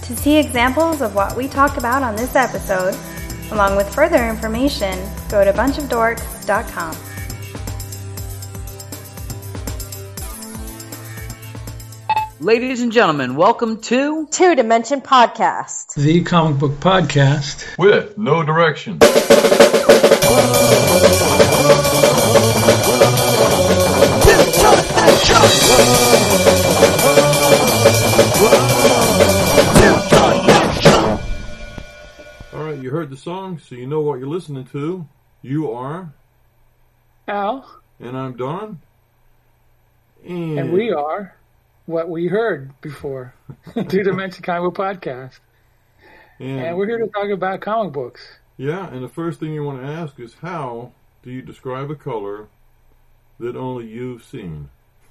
To see examples of what we talk about on this episode, along with further information, go to bunchofdorks.com. Ladies and gentlemen, welcome to Two Dimension Podcast, the comic book podcast with no direction. All right, you heard the song, so you know what you're listening to. You are Al, and I'm Don, and we are what we heard before, Two Dimension Comic Book Podcast. And we're here to talk about comic books. Yeah, and the first thing you want to ask is, how do you describe a color that only you've seen?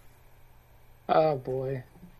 Oh boy,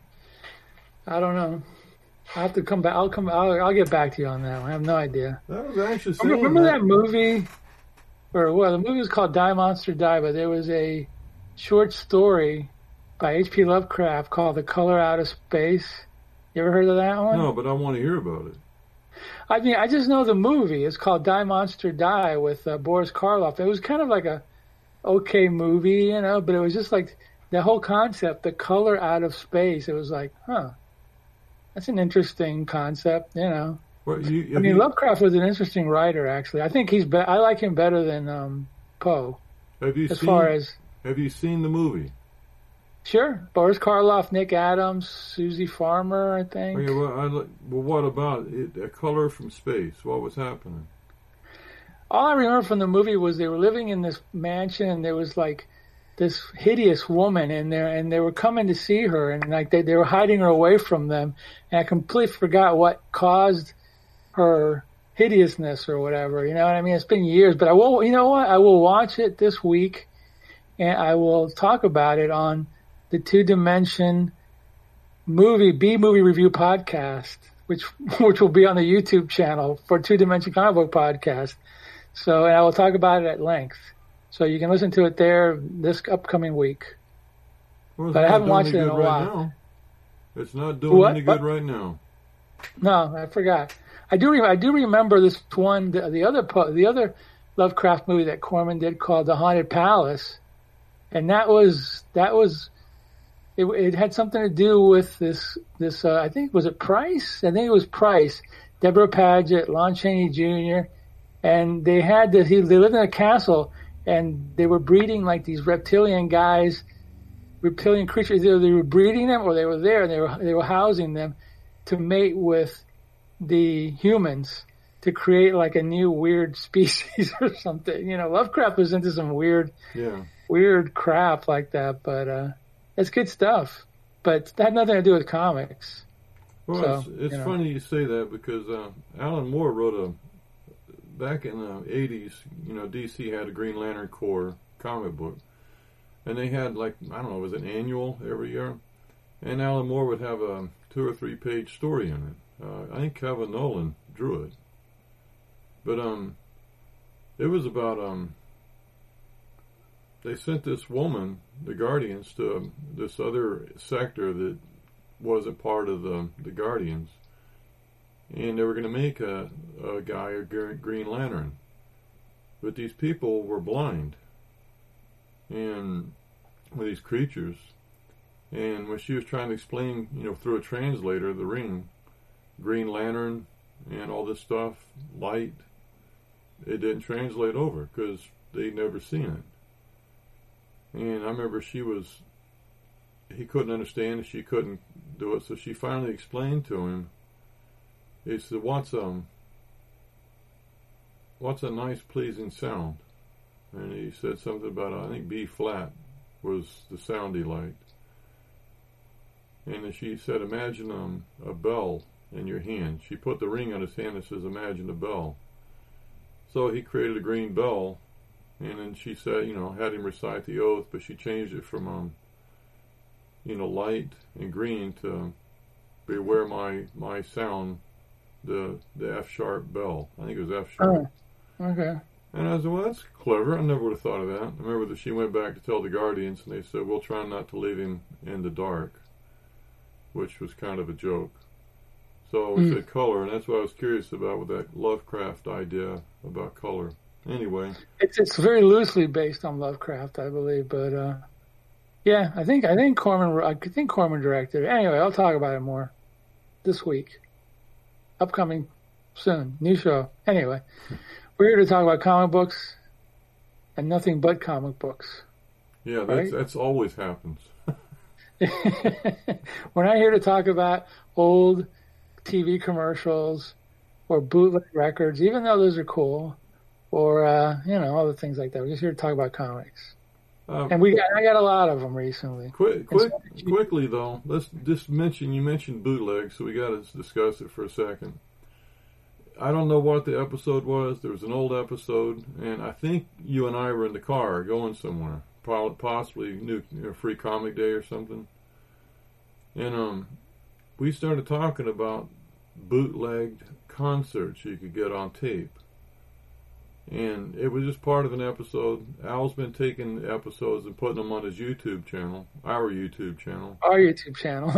I don't know. I have to come back. I'll get back to you on that one. I have no idea. That was actually remember that movie, or well, the movie was called Die Monster Die, but there was a short story by H.P. Lovecraft called The Color Out of Space. You ever heard of that one? No, but I want to hear about it. I mean, I just know the movie. It's called Die Monster Die with Boris Karloff. It was kind of like a okay movie, you know, but it was just like the whole concept, the color out of space. It was like, that's an interesting concept, you know. Well, Lovecraft was an interesting writer, actually. I think I like him better than Poe. Have you seen the movie? Sure. Boris Karloff, Nick Adams, Susie Farmer, I think. Okay, well, what about it? A color from space? What was happening? All I remember from the movie was they were living in this mansion, and there was like this hideous woman in there, and they were coming to see her, and like they were hiding her away from them. And I completely forgot what caused her hideousness or whatever. You know what I mean? It's been years, but I will. You know what? I will watch it this week, and I will talk about it on the Two Dimension movie review podcast, which will be on the YouTube channel for Two Dimension Comic Book Podcast. So, and I will talk about it at length. So you can listen to it there this upcoming week. Well, but I haven't watched it in a while. Now. It's not doing any good right now. No, I forgot. I do remember this one, the other Lovecraft movie that Corman did called The Haunted Palace, and that was. It had something to do with this. I think, was it Price? I think it was Price, Deborah Paget, Lon Chaney Jr., and they lived in a castle, and they were breeding like these reptilian creatures. Either they were breeding them, or they were there and they were housing them to mate with the humans to create like a new weird species or something. You know, Lovecraft was into some weird crap like that, but. It's good stuff, but that had nothing to do with comics. Well, so, it's funny you say that, because Alan Moore wrote back in the 80s, you know, DC had a Green Lantern Corps comic book, and they had, like, I don't know, was it annual every year? And Alan Moore would have a 2 or 3 page story in it. I think Kevin Nolan drew it. But it was about they sent this woman, the Guardians, to this other sector that wasn't part of the Guardians. And they were going to make a guy a Green Lantern. But these people were blind. And with these creatures. And when she was trying to explain, you know, through a translator, the ring, Green Lantern and all this stuff, light, it didn't translate over because they'd never seen it. And I remember he couldn't understand it, she couldn't do it, so she finally explained to him. He said, what's a nice, pleasing sound? And he said something about, I think B flat was the sound he liked. And then she said, imagine a bell in your hand. She put the ring on his hand and says, imagine a bell. So he created a green bell. And then she said, you know, had him recite the oath, but she changed it from, light and green to beware my sound, the F sharp bell. I think it was F sharp. Oh, okay. And I said, well, that's clever. I never would have thought of that. I remember that she went back to tell the Guardians, and they said, we'll try not to leave him in the dark, which was kind of a joke. So it said color, and that's what I was curious about with that Lovecraft idea about color. Anyway, it's very loosely based on Lovecraft, I believe, but yeah, I think Corman directed it. Anyway, I'll talk about it more this week. Upcoming soon, new show. Anyway, we're here to talk about comic books and nothing but comic books. Yeah, right? that's always happens. We're not here to talk about old TV commercials or bootleg records, even though those are cool, or other things like that. We're just here to talk about comics, and I got a lot of them recently. Quickly though, let's just mention. You mentioned bootleg, so we got to discuss it for a second. I don't know what the episode was. There was an old episode, and I think you and I were in the car going somewhere, possibly Free Comic Day or something. And we started talking about bootlegged concerts you could get on tape. And it was just part of an episode. Al's been taking episodes and putting them on his YouTube channel, our YouTube channel. Our YouTube channel.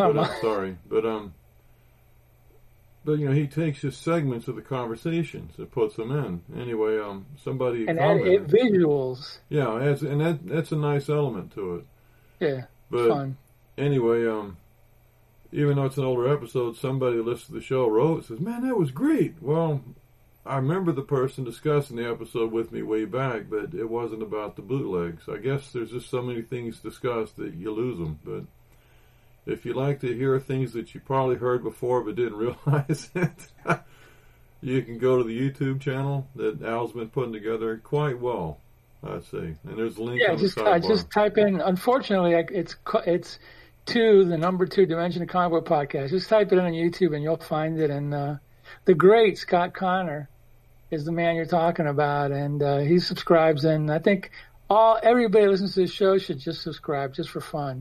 But he takes just segments of the conversations and puts them in. Anyway, somebody and add visuals. Yeah, that's a nice element to it. Yeah, but fun. Anyway, even though it's an older episode, somebody who listened to the show wrote, says, "Man, that was great." Well, I remember the person discussing the episode with me way back, but it wasn't about the bootlegs. I guess there's just so many things discussed that you lose them, but if you like to hear things that you probably heard before but didn't realize it, you can go to the YouTube channel that Al's been putting together quite well, I'd say. And there's a link on the sidebar. Just type in, unfortunately, it's the number 2 Dimension of Comic Book Podcast. Just type it in on YouTube and you'll find it. And the great Scott Connor is the man you're talking about. And he subscribes. And I think everybody who listens to this show should just subscribe just for fun.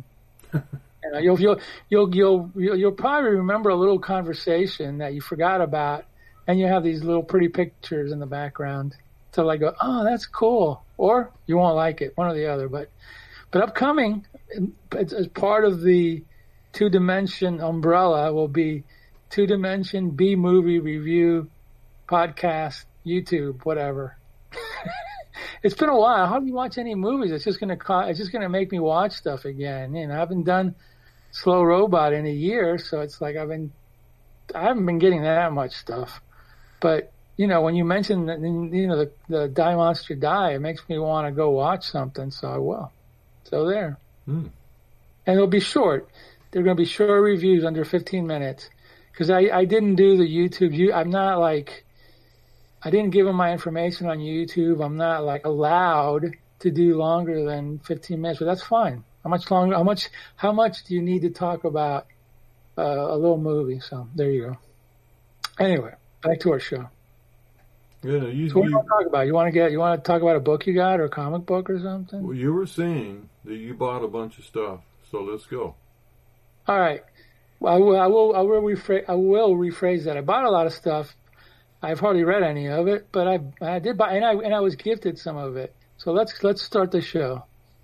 You'll probably remember a little conversation that you forgot about, and you have these little pretty pictures in the background. So like, go, oh, that's cool, or you won't like it, one or the other. But upcoming, as part of the 2-Dimension umbrella, will be 2-Dimension B movie review podcast, YouTube, whatever. It's been a while. I hardly watch any movies. It's just gonna make me watch stuff again. I haven't done Slow Robot in a year, so it's like I haven't been getting that much stuff. But when you mention that, the Die Monster Die, it makes me want to go watch something. So I will. So there. And it'll be short. They're going to be short reviews under 15 minutes because I didn't do the YouTube. I'm not like. I didn't give them my information on YouTube. I'm not allowed to do longer than 15 minutes, but that's fine. How much longer? How much do you need to talk about a little movie? So there you go. Anyway, back to our show. Yeah, so what do you want to talk about? You want to talk about a book you got or a comic book or something? Well, you were saying that you bought a bunch of stuff, so let's go. All right. Well, I will rephrase that. I bought a lot of stuff. I've hardly read any of it, but I did buy, and I was gifted some of it. So let's start the show.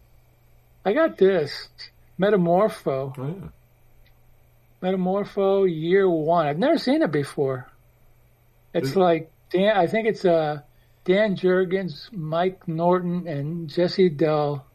I got this Metamorpho. Oh, yeah. Metamorpho Year 1. I've never seen it before. It's I think it's Dan Jurgens, Mike Norton, and Jesse Delper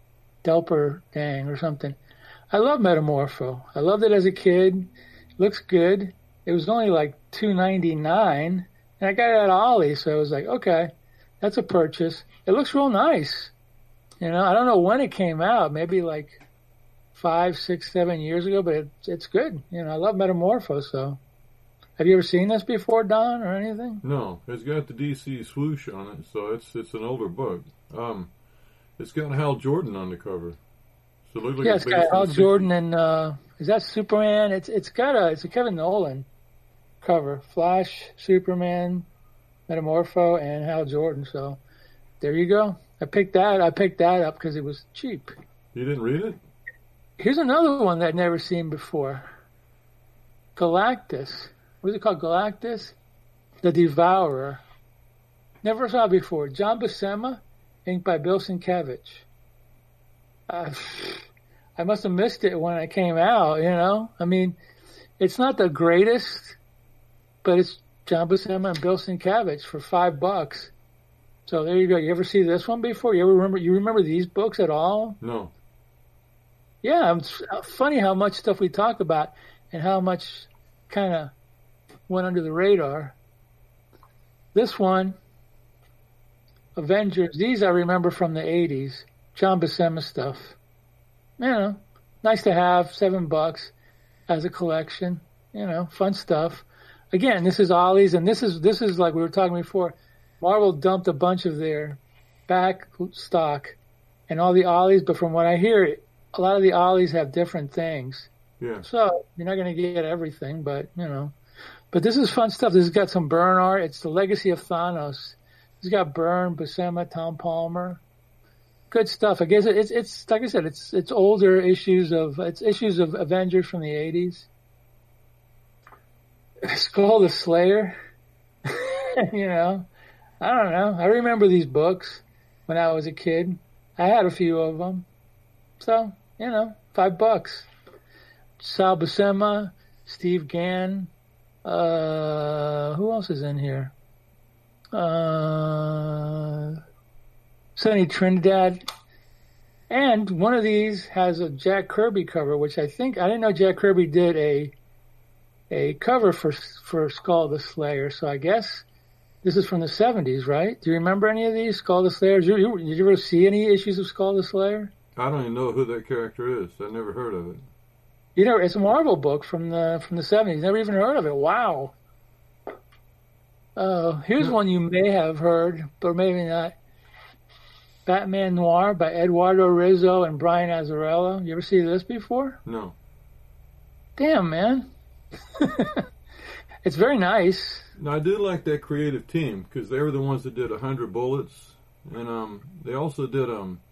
Dang or something. I love Metamorpho. I loved it as a kid. Looks good. It was only like $2.99. And I got it at Ollie, so I was like, okay, that's a purchase. It looks real nice. I don't know when it came out, maybe like 5, 6, 7 years ago, but it's good. I love Metamorpho, so. Have you ever seen this before, Don, or anything? No, it's got the DC swoosh on it, so it's an older book. It's got Hal Jordan on the cover. So it looks like it's got Hal Jordan and, is that Superman? It's a Kevin Nolan cover. Flash, Superman, Metamorpho, and Hal Jordan. So there you go. I picked that up because it was cheap. You didn't read it? Here's another one that I'd never seen before. Galactus. What is it called? Galactus? The Devourer. Never saw it before. John Buscema, inked by Bill Sienkiewicz. I must have missed it when it came out, I mean, it's not the greatest but it's John Buscema and Bill Sienkiewicz for $5. So there you go. You ever see this one before? You remember these books at all? No. Yeah, it's funny how much stuff we talk about and how much kind of went under the radar. This one, Avengers, these I remember from the 80s. John Buscema stuff. You know, nice to have, $7 as a collection. You know, fun stuff. Again, this is Ollie's, and this is like we were talking before. Marvel dumped a bunch of their back stock and all the Ollie's, but from what I hear, a lot of the Ollie's have different things. Yeah. So you're not going to get everything, but you know. But this is fun stuff. This has got some Byrne art. It's the Legacy of Thanos. It's got Byrne, Buscema, Tom Palmer. Good stuff. I guess it's like I said, it's older issues of Avengers from the 80s. Skull the Slayer. You know, I don't know. I remember these books when I was a kid. I had a few of them. So, you know, $5. Sal Buscema, Steve Gann. Who else is in here? Sonny Trinidad. And one of these has a Jack Kirby cover, which I didn't know Jack Kirby did a cover for Skull the Slayer. So I guess this is from the 70s, right? Do you remember any of these, Skull the Slayer? Did you ever see any issues of Skull the Slayer? I don't even know who that character is. I never heard of it. You know, it's a Marvel book from the 70s. Never even heard of it. Wow. Here's one you may have heard, but maybe not. Batman Noir by Eduardo Rizzo and Brian Azzarello. You ever see this before? No. Damn, man. It's very nice. No, I do like that creative team because they were the ones that did 100 Bullets, and they also did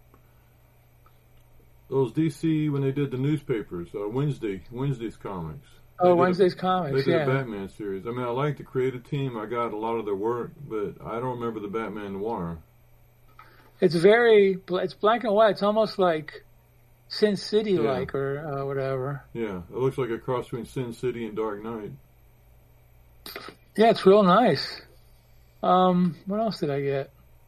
those DC when they did the newspapers, Wednesday's comics. Wednesday's Comics, They did a Batman series. I mean, I like the creative team. I got a lot of their work, but I don't remember the Batman Noir. It's black and white. It's almost like Sin City-like or whatever. Yeah, it looks like a cross between Sin City and Dark Knight. Yeah, it's real nice. What else did I get?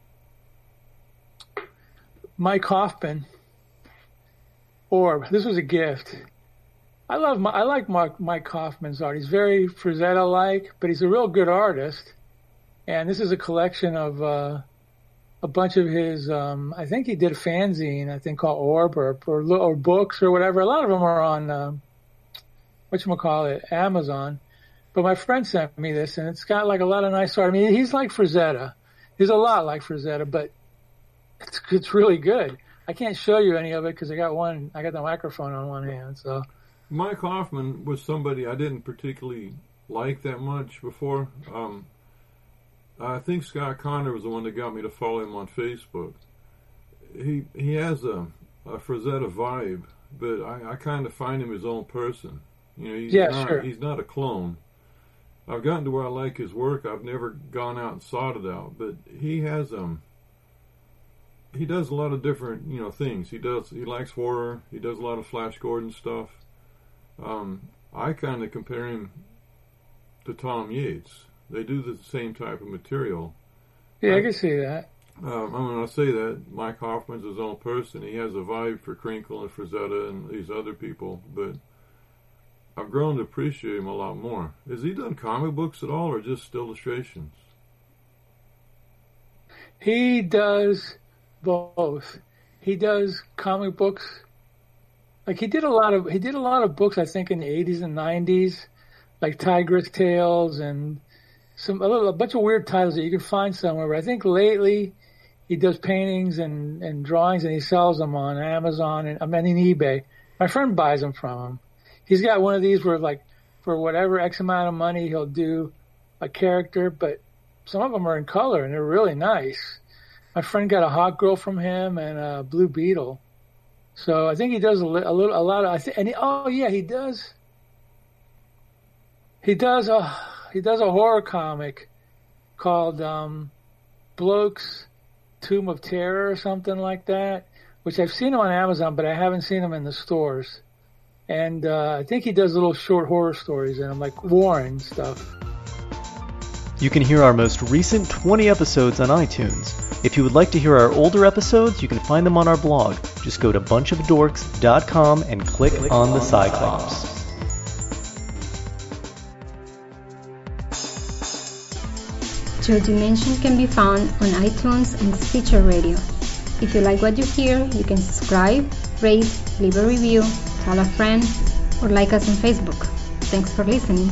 Mike Hoffman. Orb. This was a gift. I like Mike Hoffman's art. He's very Frazetta-like, but he's a real good artist. And this is a collection of a bunch of his. I think he did a fanzine. I think called Orb or books or whatever. A lot of them are on Amazon. But my friend sent me this, and it's got like a lot of nice art. I mean, he's like Frazetta. He's a lot like Frazetta, but it's really good. I can't show you any of it because I got the microphone on one hand. So Mike Hoffman was somebody I didn't particularly like that much before. I think Scott Connor was the one that got me to follow him on Facebook. He has a Frazetta vibe, but I kind of find him his own person. You know, he's not a clone. I've gotten to where I like his work. I've never gone out and sought it out, but he has he does a lot of different, things. He likes horror. He does a lot of Flash Gordon stuff. I kind of compare him to Tom Yates. They do the same type of material. Yeah, I can see that. When I say that, Mike Hoffman's his own person. He has a vibe for Krinkle and Frazetta and these other people, but I've grown to appreciate him a lot more. Has he done comic books at all, or just illustrations? He does both. He does comic books. Like he did a lot of books, I think, in the 80s and 90s, like Tigress Tales and a bunch of weird titles that you can find somewhere. But I think lately he does paintings and drawings, and he sells them on Amazon and in eBay. My friend buys them from him. He's got one of these where, like, for whatever X amount of money, he'll do a character, but some of them are in color and they're really nice. My friend got a Hawk Girl from him and a Blue Beetle. So I think he does a lot of. He does. He does a horror comic called Bloke's Tomb of Terror or something like that, which I've seen him on Amazon, but I haven't seen him in the stores. And I think he does little short horror stories in them, like Warren stuff. You can hear our most recent 20 episodes on iTunes. If you would like to hear our older episodes, you can find them on our blog. Just go to bunchofdorks.com and click on the Cyclops. Third Dimension can be found on iTunes and Stitcher Radio. If you like what you hear, you can subscribe, rate, leave a review, tell a friend, or like us on Facebook. Thanks for listening.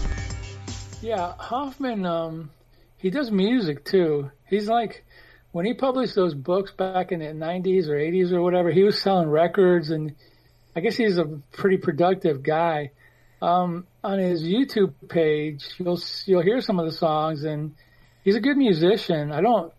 Yeah, Hoffman, he does music too. He's like, when he published those books back in the 90s or 80s or whatever, he was selling records, and I guess he's a pretty productive guy. On his YouTube page, you'll hear some of the songs, and he's a good musician. I don't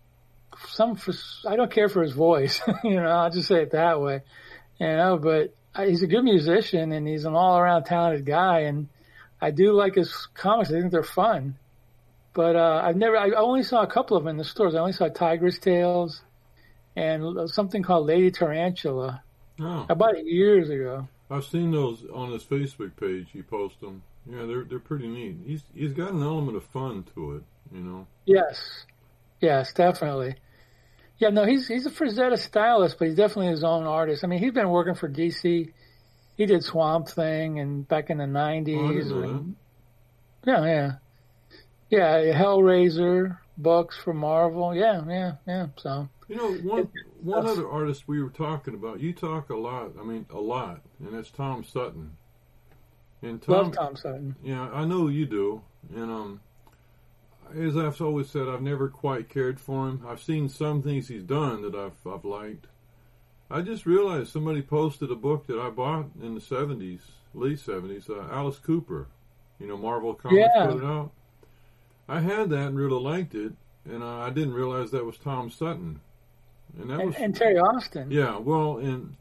care for his voice, I'll just say it that way, but he's a good musician, and he's an all-around talented guy, and I do like his comics. I think they're fun. But I only saw a couple of them in the stores. I only saw Tigress Tales and something called Lady Tarantula. Oh. I bought it years ago. I've seen those on his Facebook page. He posts them. Yeah, they're pretty neat. He's got an element of fun to it, Yes, definitely. Yeah, no, he's a Frazetta stylist, but he's definitely his own artist. I mean, he's been working for DC. He did Swamp Thing and back in the 90s. Oh, I didn't know that. Yeah, Hellraiser books for Marvel. Yeah. So one other artist we were talking about. You talk a lot, and that's Tom Sutton. And love Tom Sutton. Yeah, I know you do. And as I've always said, I've never quite cared for him. I've seen some things he's done that I've liked. I just realized somebody posted a book that I bought in the 70s, late 70s, Alice Cooper. Marvel Comics put it out. I had that and really liked it, and I didn't realize that was Tom Sutton. And Terry Austin. Yeah, well, and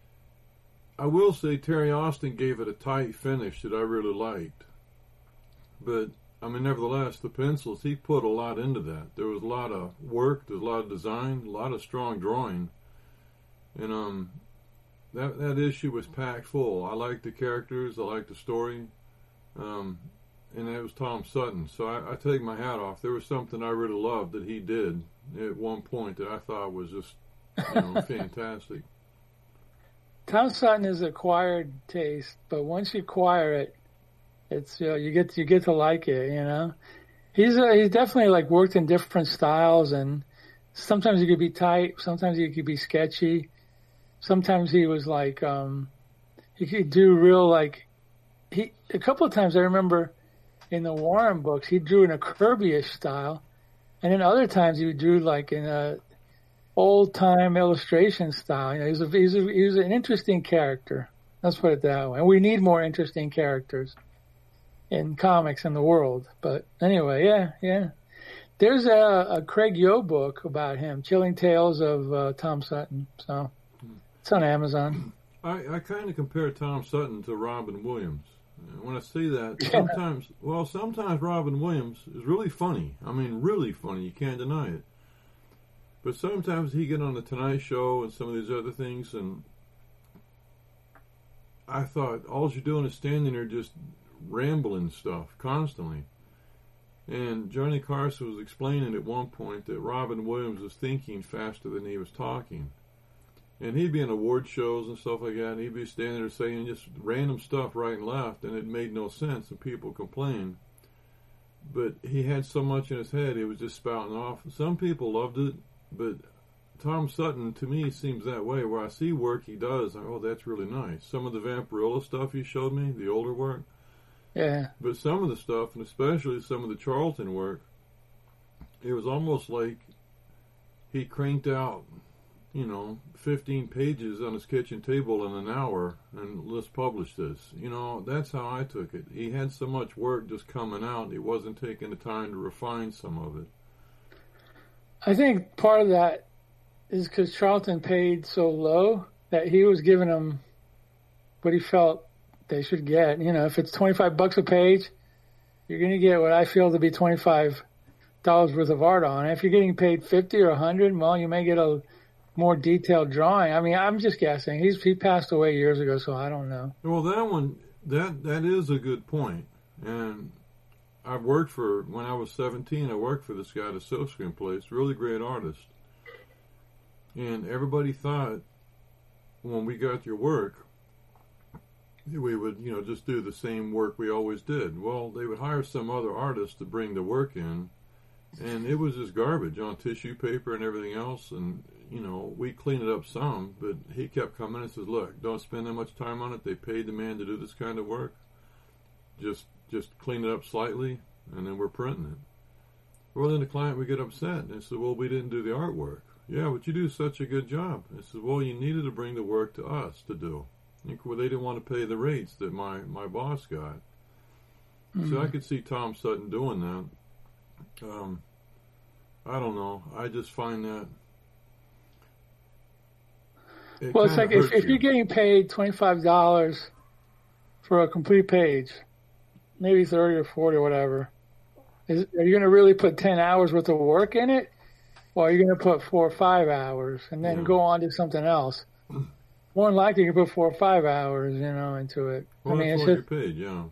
I will say Terry Austin gave it a tight finish that I really liked. But, nevertheless, the pencils, he put a lot into that. There was a lot of work, there was a lot of design, a lot of strong drawing. And that issue was packed full. I liked the characters, I liked the story, and it was Tom Sutton. So I take my hat off. There was something I really loved that he did at one point that I thought was just fantastic. Tom Sutton is acquired taste, but once you acquire it, it's you get to like it. He's definitely like worked in different styles, and sometimes he could be tight, sometimes he could be sketchy. Sometimes he was like, he could do real a couple of times I remember in the Warren books, he drew in a Kirby-ish style. And then other times he drew like in a old time illustration style. He was an interesting character. Let's put it that way. And we need more interesting characters in comics in the world. But anyway, yeah. There's a Craig Yo book about him, Chilling Tales of Tom Sutton. So. It's on Amazon. I kind of compare Tom Sutton to Robin Williams. When I say that, sometimes Robin Williams is really funny. Really funny. You can't deny it. But sometimes he get on the Tonight Show and some of these other things, and I thought, all you're doing is standing there just rambling stuff constantly. And Johnny Carson was explaining at one point that Robin Williams was thinking faster than he was talking. And he'd be in award shows and stuff like that, and he'd be standing there saying just random stuff right and left, and it made no sense, and people complained. But he had so much in his head, he was just spouting off. Some people loved it, but Tom Sutton, to me, seems that way, where I see work he does, that's really nice. Some of the Vampirilla stuff he showed me, the older work. Yeah. But some of the stuff, and especially some of the Charlton work, it was almost like he cranked out 15 pages on his kitchen table in an hour, and let's publish this. That's how I took it. He had so much work just coming out, he wasn't taking the time to refine some of it. I think part of that is because Charlton paid so low that he was giving them what he felt they should get. If it's $25 a page, you're going to get what I feel to be $25 worth of art on it. If you're getting paid $50 or $100, well, you may get a more detailed drawing. I'm just guessing. He passed away years ago, so I don't know. Well, that one, that is a good point. And I worked for, when I was 17, I worked for this guy at a silkscreen place, really great artist. And everybody thought when we got your work, we would, just do the same work we always did. Well, they would hire some other artist to bring the work in, and it was just garbage on tissue paper and everything else. And, we cleaned it up some, but he kept coming and says, look, don't spend that much time on it. They paid the man to do this kind of work. Just clean it up slightly, and then we're printing it. Well, then the client would get upset, and said, well, we didn't do the artwork. Yeah, but you do such a good job. I said, well, you needed to bring the work to us to do. Well, they didn't want to pay the rates that my boss got. So I could see Tom Sutton doing that. I don't know. I just find that... Well, it's like if you're getting paid $25 for a complete page, maybe 30 or 40 or whatever, are you going to really put 10 hours worth of work in it? Or are you going to put 4 or 5 hours and then go on to something else? More than likely, you can put 4 or 5 hours, into it. Well, that's what you're paid, yeah.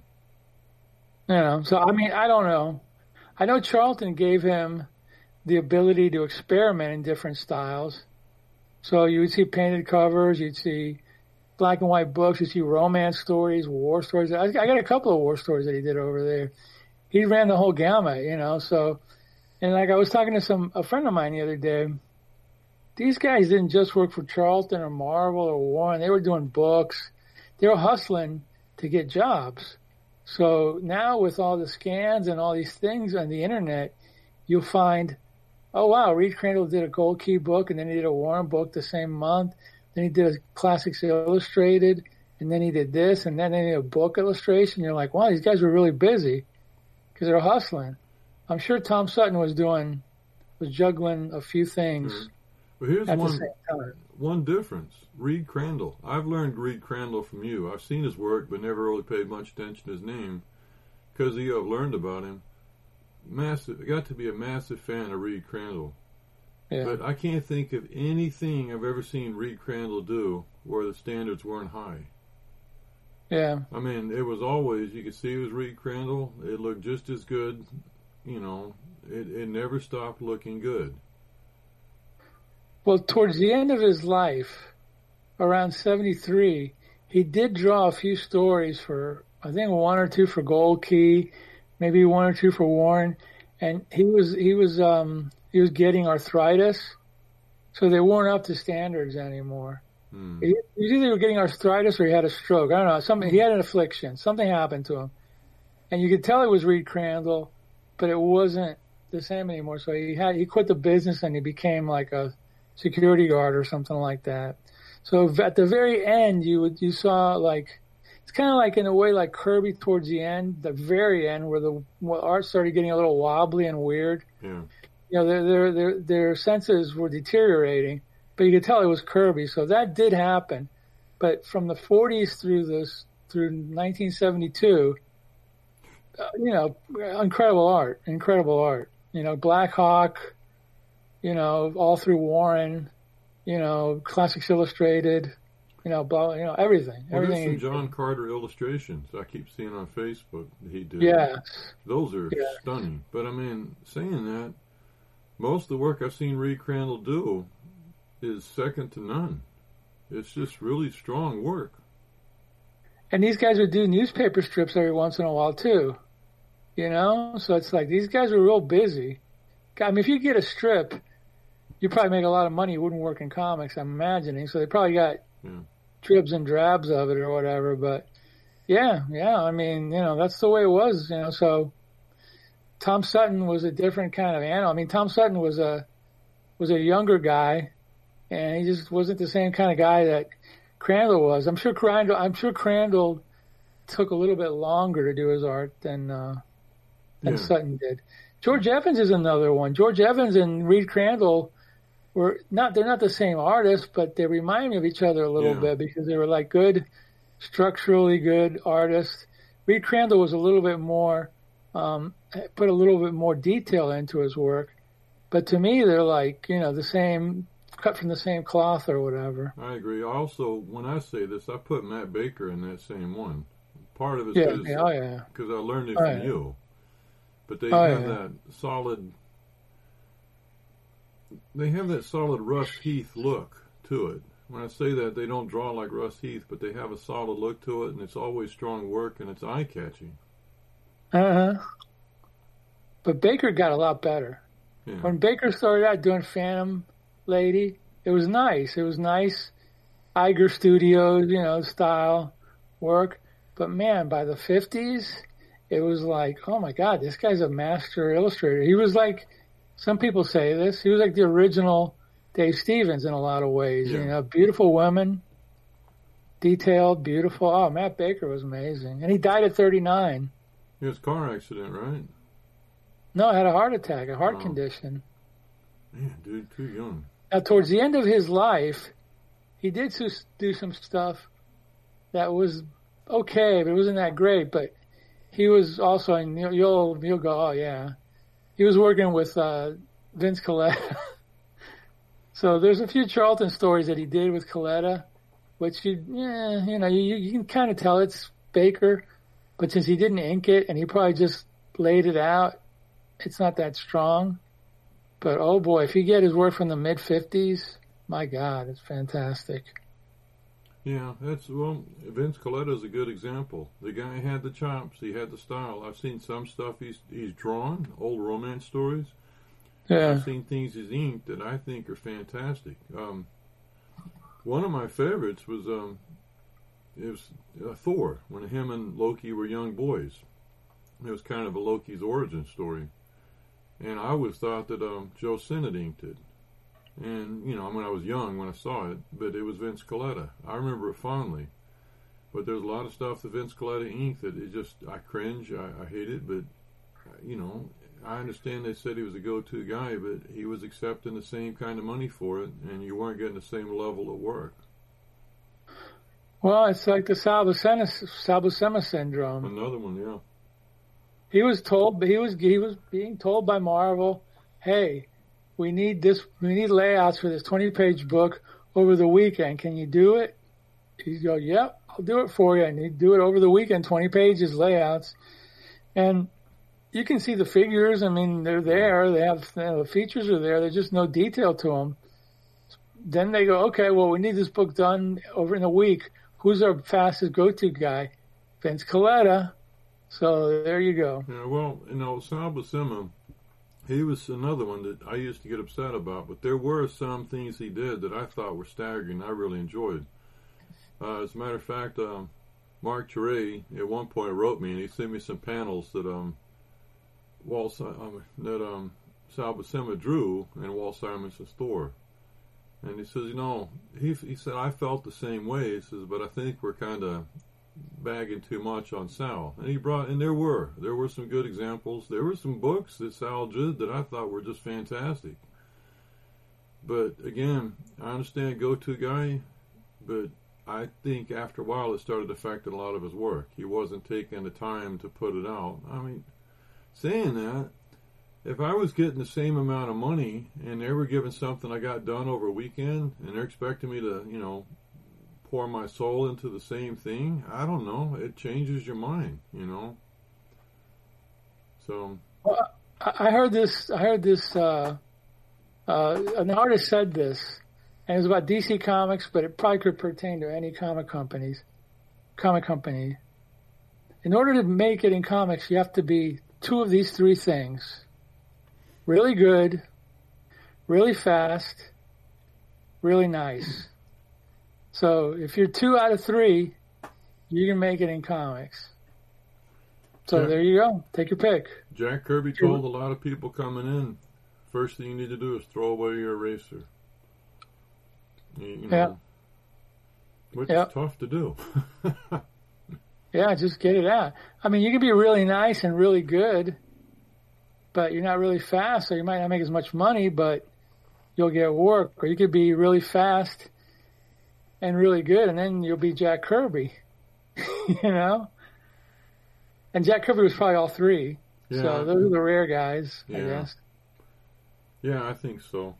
So, I don't know. I know Charlton gave him the ability to experiment in different styles. So you would see painted covers, you'd see black and white books, you'd see romance stories, war stories. I got a couple of war stories that he did over there. He ran the whole gamut, so... And like I was talking to a friend of mine the other day, these guys didn't just work for Charlton or Marvel or Warren. They were doing books. They were hustling to get jobs. So now with all the scans and all these things on the internet, you'll find, oh wow, Reed Crandall did a Gold Key book, and then he did a Warren book the same month. Then he did a Classics Illustrated, and then he did this, and then he did a book illustration. You're like, wow, these guys were really busy because they're hustling. I'm sure Tom Sutton was juggling a few things But here's at the same time. One difference. Reed Crandall. I've learned Reed Crandall from you. I've seen his work, but never really paid much attention to his name because of you. I've learned about him. I got to be a massive fan of Reed Crandall. Yeah. But I can't think of anything I've ever seen Reed Crandall do where the standards weren't high. Yeah. It was always, you could see it was Reed Crandall. It looked just as good. It never stopped looking good. Well, towards the end of his life, around 73, he did draw a few stories for, I think 1 or 2 for Gold Key, maybe 1 or 2 for Warren, and he was getting arthritis, so they weren't up to standards anymore. He was either getting arthritis or he had a stroke. I don't know. He had an affliction. Something happened to him, and you could tell it was Reed Crandall, but it wasn't the same anymore. So he quit the business and he became like a security guard or something like that. So at the very end, you saw like, it's kind of like in a way like Kirby towards the end, the very end where the art started getting a little wobbly and weird. Yeah. Their senses were deteriorating, but you could tell it was Kirby. So that did happen. But from the 40s through 1972, incredible art. Black Hawk, all through Warren, Classics Illustrated, everything. Well, everything. There's some John Carter illustrations I keep seeing on Facebook that he did. Yes. Those are stunning. But saying that, most of the work I've seen Reed Crandall do is second to none. It's just really strong work. And these guys would do newspaper strips every once in a while too. So it's like these guys are real busy. If you get a strip, you probably make a lot of money. You wouldn't work in comics, I'm imagining. So they probably got dribs and drabs of it or whatever. But yeah. That's the way it was. So Tom Sutton was a different kind of animal. Tom Sutton was a younger guy, and he just wasn't the same kind of guy that Crandall was. I'm sure Crandall took a little bit longer to do his art than Sutton did. George Evans is another one. George Evans and Reed Crandall they're not the same artists, but they remind me of each other a little bit because they were like good, structurally good artists. Reed Crandall was a little bit more, put a little bit more detail into his work. But to me, they're like, the same, cut from the same cloth or whatever. I agree. Also, when I say this, I put Matt Baker in that same one. Part of it is because I learned it from you. but they have that solid. They have that solid Russ Heath look to it. When I say that, they don't draw like Russ Heath, but they have a solid look to it, and it's always strong work, and it's eye-catching. But Baker got a lot better. Yeah. When Baker started out doing Phantom Lady, it was nice. It was nice Iger Studios, style work. But man, by the 50s, it was like, oh my God, this guy's a master illustrator. He was like, some people say this, he was like the original Dave Stevens in a lot of ways. Yeah. Beautiful women, detailed, beautiful. Oh, Matt Baker was amazing. And he died at 39. It was a car accident, right? No, had a heart attack, a heart condition. Man, dude, too young. Now, towards the end of his life, he did do some stuff that was okay, but it wasn't that great. But he was also, and you'll go, oh yeah, he was working with Vince Coletta. So there's a few Charlton stories that he did with Coletta, which you can kind of tell it's Baker, but since he didn't ink it and he probably just laid it out, it's not that strong. But oh boy, if you get his work from the mid-50s, my God, it's fantastic. Yeah, Vince Coletta is a good example. The guy had the chops, he had the style. I've seen some stuff he's drawn, old romance stories. Yeah. I've seen things he's inked that I think are fantastic. One of my favorites was Thor, when him and Loki were young boys. It was kind of a Loki's origin story. And I always thought that Joe Sinnott inked it. And, when I was young when I saw it, but it was Vince Coletta. I remember it fondly. But there's a lot of stuff that Vince Coletta inked that I cringe, I hate it, but, I understand they said he was a go-to guy, but he was accepting the same kind of money for it, and you weren't getting the same level of work. Well, it's like the Sal Buscema syndrome. Another one, yeah. He was being told by Marvel, hey, we need layouts for this 20-page book over the weekend. Can you do it? He'd go, yep, I'll do it for you. And he'd do it over the weekend, 20 pages layouts. And you can see the figures. I mean, they're there. They have the features are there. There's just no detail to them. Then they go, okay, well, we need this book done over in a week. Who's our fastest go-to guy? Vince Coletta. So there you go. Yeah, well, Sal Buscema, he was another one that I used to get upset about, but there were some things he did that I thought were staggering. I really enjoyed. As a matter of fact, Mark Cherray at one point wrote me, and he sent me some panels that Sal Buscema drew in Walt Simonson's Thor. And he says, he said, I felt the same way. He says, but I think we're kind of bagging too much on Sal. And there were some good examples. There were some books that Sal did that I thought were just fantastic. But again, I understand go-to guy, but I think after a while it started affecting a lot of his work. He wasn't taking the time to put it out. I mean, saying that, if I was getting the same amount of money and they were giving something I got done over a weekend and they're expecting me to, pour my soul into the same thing, I don't know. It changes your mind, So. Well, I heard this. An artist said this, and it was about DC Comics, but it probably could pertain to any comic company. In order to make it in comics, you have to be two of these three things: really good, really fast, really nice. So if you're 2 out of 3, you can make it in comics. So there you go. Take your pick. Jack Kirby told a lot of people coming in, first thing you need to do is throw away your eraser. Which is tough to do. Yeah, just get it out. I mean, you can be really nice and really good, but you're not really fast, so you might not make as much money, but you'll get work. Or you could be really fast and really good, and then you'll be Jack Kirby, And Jack Kirby was probably all three. Yeah. So those are the rare guys, I guess. Yeah, I think so.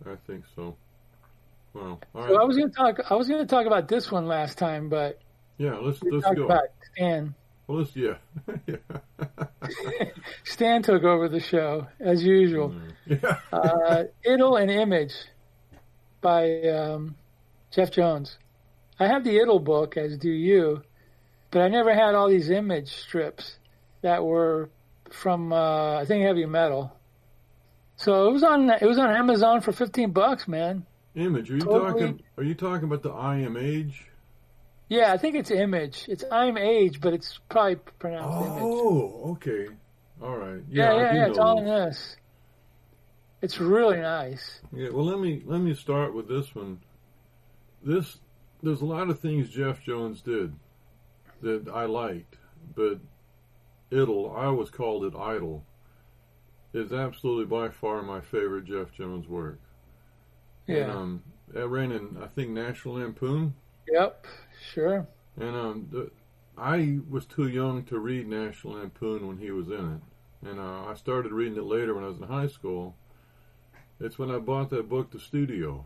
Well, all right. So I was going to talk about this one last time, but let's talk go. About Stan. Well, yeah. Stan took over the show, as usual. Yeah. Idle and Image by Jeff Jones. I have the Idle book, as do you, but I never had all these Image strips that were from, I think, Heavy Metal. So it was on Amazon for $15, man. Image. Are you talking about the I Am Age? Yeah, I think it's Image. It's I'm Age, but it's probably pronounced Image. Oh, okay. All right. Yeah. It's all in this. It's really nice. Yeah. Well, let me start with this one. There's a lot of things Jeff Jones did that I liked, but Idle, I always called it Idle, is absolutely by far my favorite Jeff Jones work. Yeah. And, that ran in, I think, National Lampoon. Yep. Sure. And I was too young to read National Lampoon when he was in it. And I started reading it later when I was in high school. It's when I bought that book, The Studio.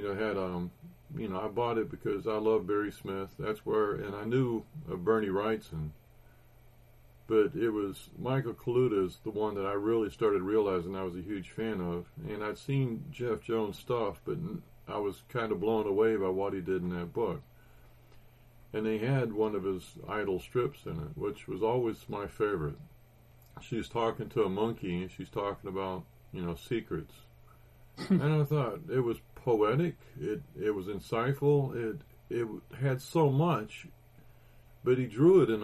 I bought it because I love Barry Smith. And I knew of Bernie Wrightson. But it was Michael Kaluta's the one that I really started realizing I was a huge fan of. And I'd seen Jeff Jones' stuff, but I was kind of blown away by what he did in that book. And they had one of his Idle strips in it, which was always my favorite. She's talking to a monkey, and she's talking about, secrets. And I thought it was poetic. It was insightful. It had so much, but he drew it in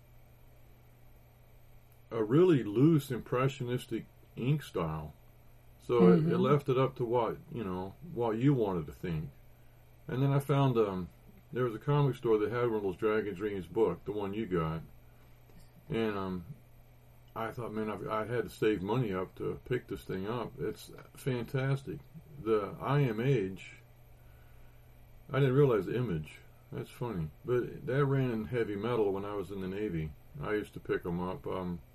a really loose, impressionistic ink style. So it left it up to what you wanted to think. And then I found there was a comic store that had one of those Dragon Dreams book, the one you got. And I thought, man, I had to save money up to pick this thing up. It's fantastic. The I Am Age, I didn't realize Image. That's funny. But that ran in Heavy Metal when I was in the Navy. I used to pick them up.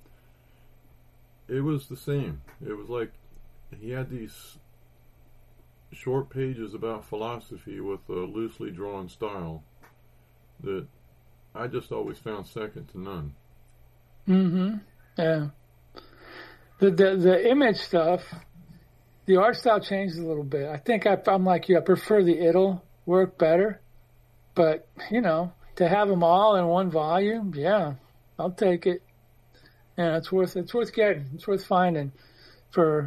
It was the same. It was like he had these short pages about philosophy with a loosely drawn style that I just always found second to none. Mm-hmm. Yeah. The Image stuff, the art style changed a little bit. I think I'm like you. I prefer the Idle work better. But, to have them all in one volume, yeah, I'll take it. Yeah, it's worth getting. It's worth finding for,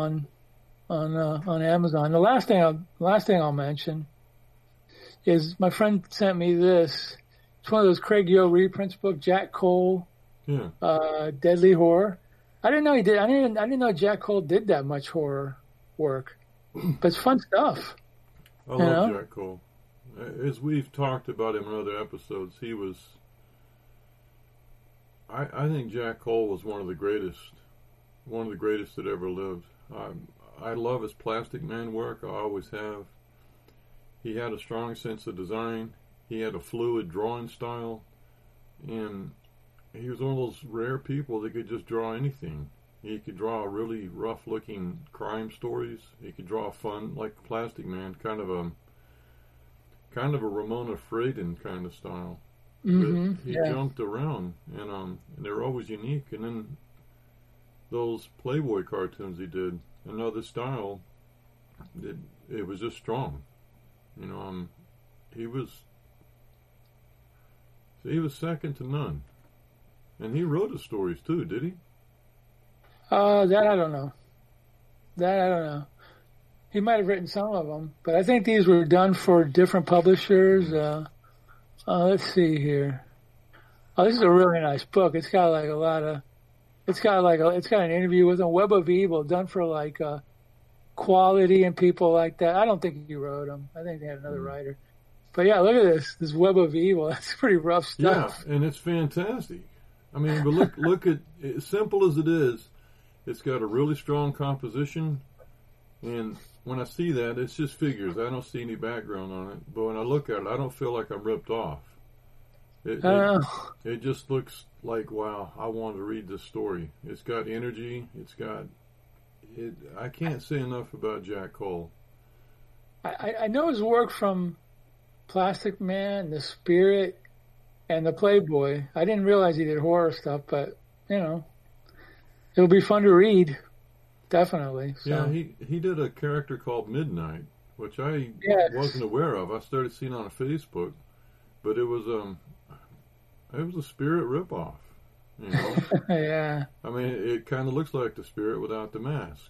on Amazon. The last thing I'll mention is my friend sent me this. It's one of those Craig Yo reprints book, Jack Cole, Deadly Horror. I didn't know he did. I didn't know Jack Cole did that much horror work, but it's fun stuff. I love Jack Cole. As we've talked about him in other episodes, he was. I think Jack Cole was one of the greatest that ever lived. I love his Plastic Man work. I always have. He had a strong sense of design. He had a fluid drawing style, and he was one of those rare people that could just draw anything. He could draw really rough-looking crime stories. He could draw fun, like Plastic Man, kind of a Ramona Fradon kind of style. Mm-hmm. But he jumped around, and they were always unique. And then those Playboy cartoons he did, another style. It was just strong. He was second to none. And he wrote his stories too, did he? That I don't know. He might have written some of them, but I think these were done for different publishers. Let's see here. Oh, this is a really nice book. It's got it's got an interview with him, Web of Evil, done for Quality and people like that. I don't think he wrote them. I think they had another writer. But yeah, look at this Web of Evil. That's pretty rough stuff. Yeah, and it's fantastic. I mean, but look at, as simple as it is, it's got a really strong composition, and when I see that, it's just figures. I don't see any background on it, but when I look at it, I don't feel like I'm ripped off. It just looks like, wow, I want to read this story. It's got energy. I can't say enough about Jack Cole. I know his work from Plastic Man, The Spirit, and the Playboy. I didn't realize he did horror stuff, but it'll be fun to read. Definitely. So. Yeah, he did a character called Midnight, which I wasn't aware of. I started seeing on Facebook, but it was a Spirit ripoff. You know? Yeah. I mean, it kind of looks like the Spirit without the mask.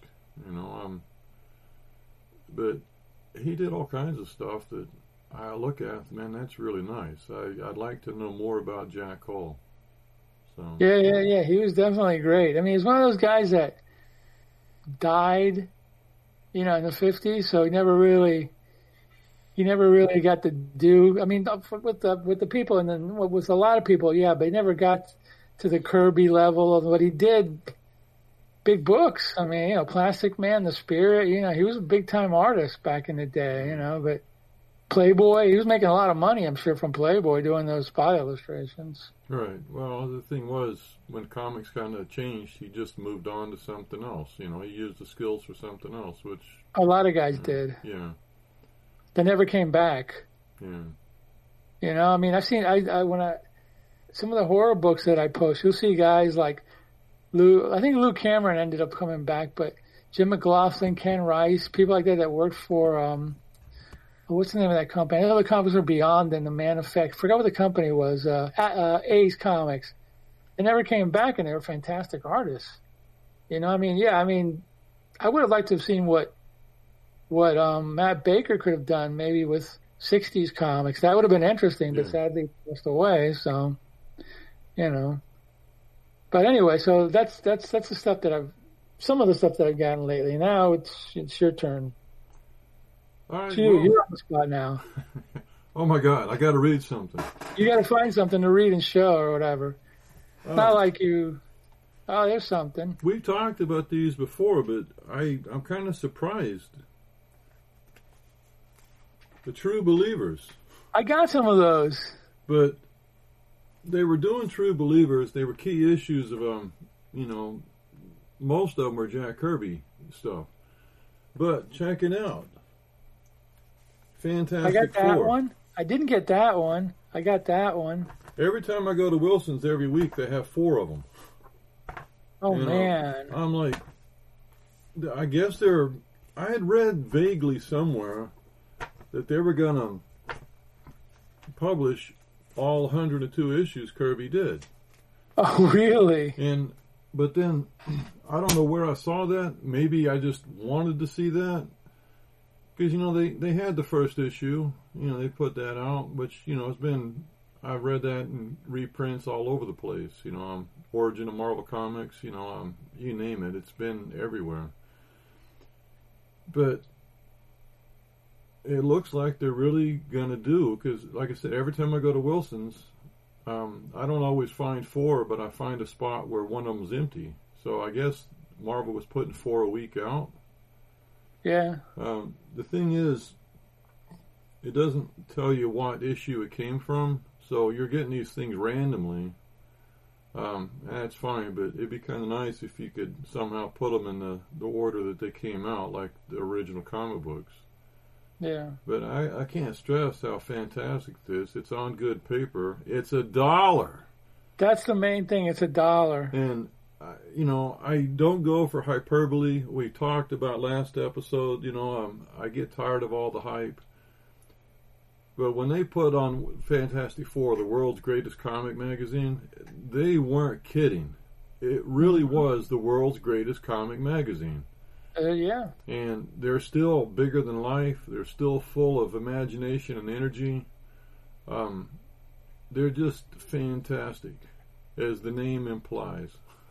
But he did all kinds of stuff that I look at. Man, that's really nice. I'd like to know more about Jack Cole. So. Yeah. He was definitely great. I mean, he's one of those guys that died, in the 50s, so he never really got to do. I mean, with the people, and then with a lot of people, but he never got to the Kirby level of what he did. Big books. I mean, Plastic Man, The Spirit. He was a big time artist back in the day. But Playboy, he was making a lot of money, I'm sure, from Playboy doing those spot illustrations. Right. Well, the thing was, when comics kind of changed, he just moved on to something else. He used the skills for something else, which a lot of guys did. Yeah. They never came back. Yeah. I mean, I've seen some of the horror books that I post, you'll see guys like I think Lou Cameron ended up coming back, but Jim McLaughlin, Ken Rice, people like that worked for what's the name of that company? I know the comics were Beyond and the Man Effect. Forgot what the company was. Ace Comics. They never came back, and they were fantastic artists. I mean, I would have liked to have seen what Matt Baker could have done, maybe with 60s comics. That would have been interesting, but sadly passed away. So, But anyway, so that's the stuff that some of the stuff that I've gotten lately. Now it's your turn. All right, you're on the spot now. Oh my God, I got to read something. You got to find something to read and show or whatever. Not like you. Oh, there's something. We've talked about these before, but I'm kind of surprised. The True Believers. I got some of those. But they were doing True Believers. They were key issues of most of them were Jack Kirby stuff. But check it out. Fantastic Four. I got that one. I didn't get that one. I got that one. Every time I go to Wilson's every week, they have 4 of them. Oh, man. I'm like, I guess I had read vaguely somewhere that they were going to publish all 102 issues Kirby did. Oh, really? But then, I don't know where I saw that. Maybe I just wanted to see that. Because, they had the first issue. They put that out, which, it's been, I've read that in reprints all over the place. Origin of Marvel Comics, you name it. It's been everywhere. But it looks like they're really going to do, because, like I said, every time I go to Wilson's, I don't always find 4, but I find a spot where one of them's empty. So I guess Marvel was putting 4 a week out. Yeah. The thing is, it doesn't tell you what issue it came from, so you're getting these things randomly. That's fine, but it'd be kind of nice if you could somehow put them in the order that they came out, like the original comic books. Yeah. But I can't stress how fantastic this is. It's on good paper. It's $1. That's the main thing. It's $1. And I don't go for hyperbole. We talked about last episode, I get tired of all the hype. But when they put on Fantastic Four, the world's greatest comic magazine, they weren't kidding. It really was the world's greatest comic magazine. Yeah. And they're still bigger than life. They're still full of imagination and energy. They're just fantastic, as the name implies.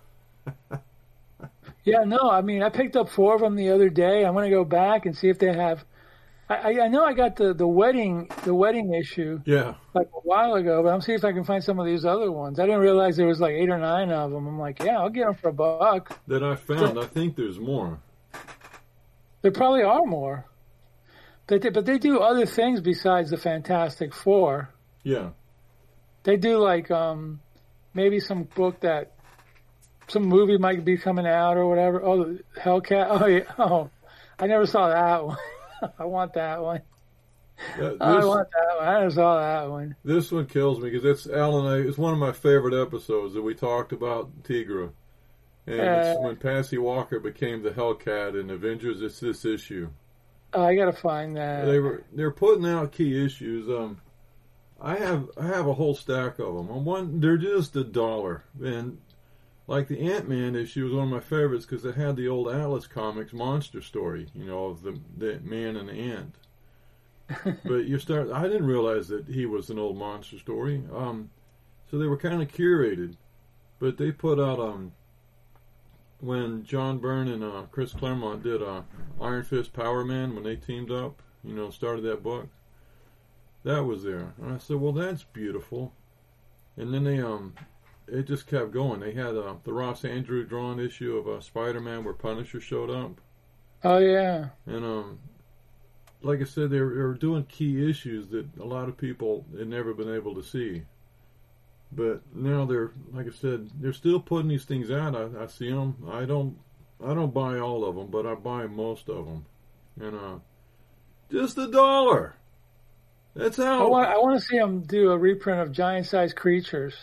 Yeah, no, I mean, I picked up 4 of them the other day. I'm going to go back and see if they have. I know I got the wedding issue. Yeah. Like a while ago, but I'm seeing if I can find some of these other ones. I didn't realize there was like 8 or 9 of them. I'm like, yeah, I'll get them for $1. That I found. I think there's more. There probably are more. But they do other things besides the Fantastic Four. Yeah. They do like maybe some book that some movie might be coming out or whatever. Oh, Hellcat. Oh, yeah. Oh, I never saw that one. I want that one. I want that one. I never saw that one. This one kills me because it's one of my favorite episodes that we talked about Tigra. And it's when Patsy Walker became the Hellcat in Avengers. It's this issue. I gotta find that. They're putting out key issues. I have a whole stack of them. They're just $1, and like the Ant-Man issue was one of my favorites because it had the old Atlas Comics monster story, of the man and the ant. But I didn't realize that he was an old monster story. So they were kind of curated, but they put out when John Byrne and Chris Claremont did Iron Fist Power Man, when they teamed up, started that book. That was there. And I said, well, that's beautiful. And then it just kept going. They had the Ross Andru drawn issue of Spider-Man where Punisher showed up. Oh, yeah. And like I said, they were doing key issues that a lot of people had never been able to see. But now like I said, they're still putting these things out. I see them. I don't buy all of them, but I buy most of them. And just $1. That's how. I want to see them do a reprint of Giant-Sized Creatures.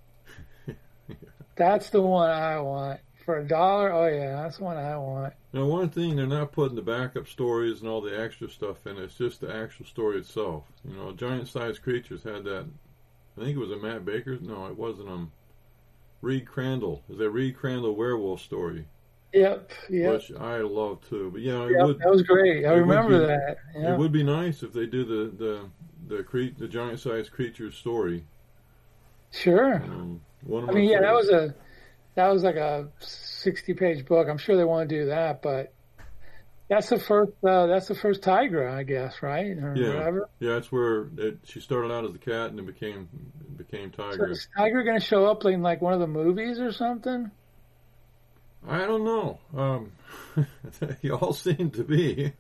That's the one I want. For $1, oh yeah, that's the one I want. Now, one thing, they're not putting the backup stories and all the extra stuff in it. It's just the actual story itself. Giant-Sized Creatures had that. I think it was a Matt Baker. No, it wasn't. Reed Crandall. It was a Reed Crandall werewolf story. Yep. Which I love too. But that was great. I remember that. Yeah. It would be nice if they do the Giant-Sized Creatures story. Sure. That was like a 60-page book. I'm sure they want to do that, but that's the first Tigra, I guess, right? Or whatever. Yeah, that's where she started out as a cat and then became Tigra. So is Tigra going to show up in like one of the movies or something? I don't know. Y'all seem to be.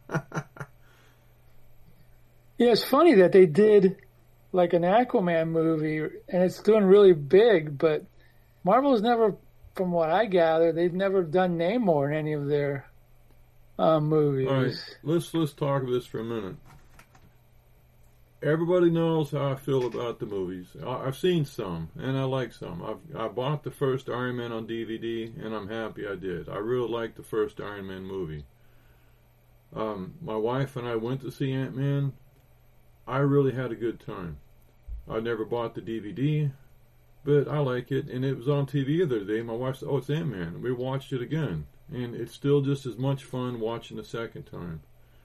Yeah, it's funny that they did like an Aquaman movie, and it's doing really big, but Marvel's never, from what I gather, they've never done Namor in any of their movies. All right, let's talk about this for a minute. Everybody knows how I feel about the movies. I've seen some, and I like some. I bought the first Iron Man on DVD, and I'm happy I did. I really liked the first Iron Man movie. My wife and I went to see Ant-Man. I really had a good time. I never bought the DVD, but I like it, and it was on TV the other day. My wife said, "Oh, it's Ant-Man." And we watched it again, and it's still just as much fun watching the second time.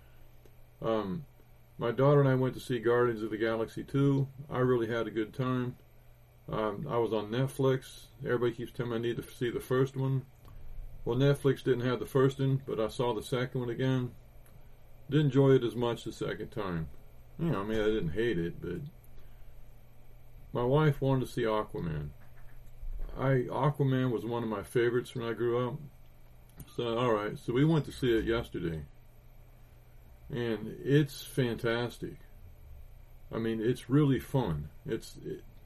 My daughter and I went to see Guardians of the Galaxy 2. I really had a good time. I was on Netflix. Everybody keeps telling me I need to see the first one. Well, Netflix didn't have the first one, but I saw the second one again. Didn't enjoy it as much the second time. I didn't hate it, but my wife wanted to see Aquaman. Aquaman was one of my favorites when I grew up. So, alright, so we went to see it yesterday. And it's fantastic. I mean, it's really fun. It's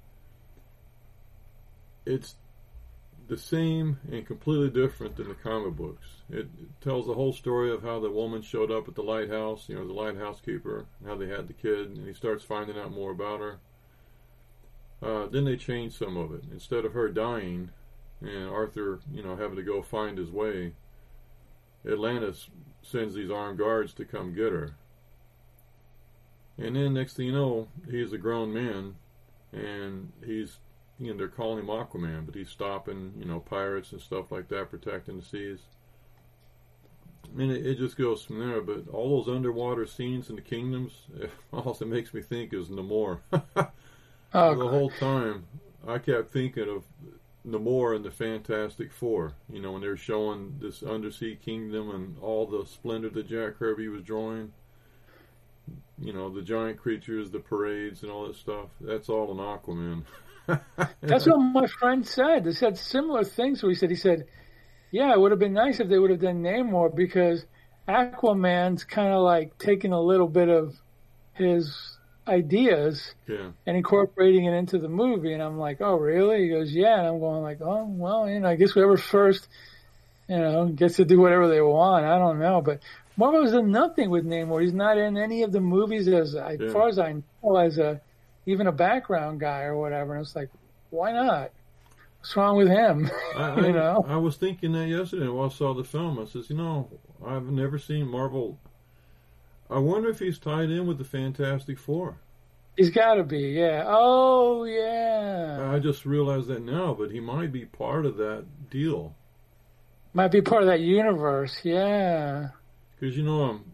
the same and completely different than the comic books. It tells the whole story of how the woman showed up at the lighthouse, the lighthouse keeper, how they had the kid, and he starts finding out more about her. Then they changed some of it. Instead of her dying and Arthur, having to go find his way, Atlantis sends these armed guards to come get her. And then next thing you know, he's a grown man, and they're calling him Aquaman, but he's stopping, pirates and stuff like that, protecting the seas. I mean, it just goes from there, but all those underwater scenes in the kingdoms, all it makes me think is Namor. The whole time, I kept thinking of Namor and the Fantastic Four, when they're showing this undersea kingdom and all the splendor that Jack Kirby was drawing. The giant creatures, the parades, and all that stuff. That's all in Aquaman. That's what my friend said. They said similar things. He said, yeah, it would have been nice if they would have done Namor, because Aquaman's kind of like taking a little bit of his ideas and incorporating it into the movie. And I'm like, oh, really? He goes, yeah. And I'm going like, oh, well, I guess whoever's first, gets to do whatever they want. I don't know. But Marvel's done nothing with Namor. He's not in any of the movies as far as I know, as even a background guy or whatever. And it's like, why not? What's wrong with him? I was thinking that yesterday while I saw the film. I says, I've never seen Marvel. I wonder if he's tied in with the Fantastic Four. He's got to be, yeah. Oh, yeah. I just realized that now, but he might be part of that deal. Might be part of that universe, yeah. Because, the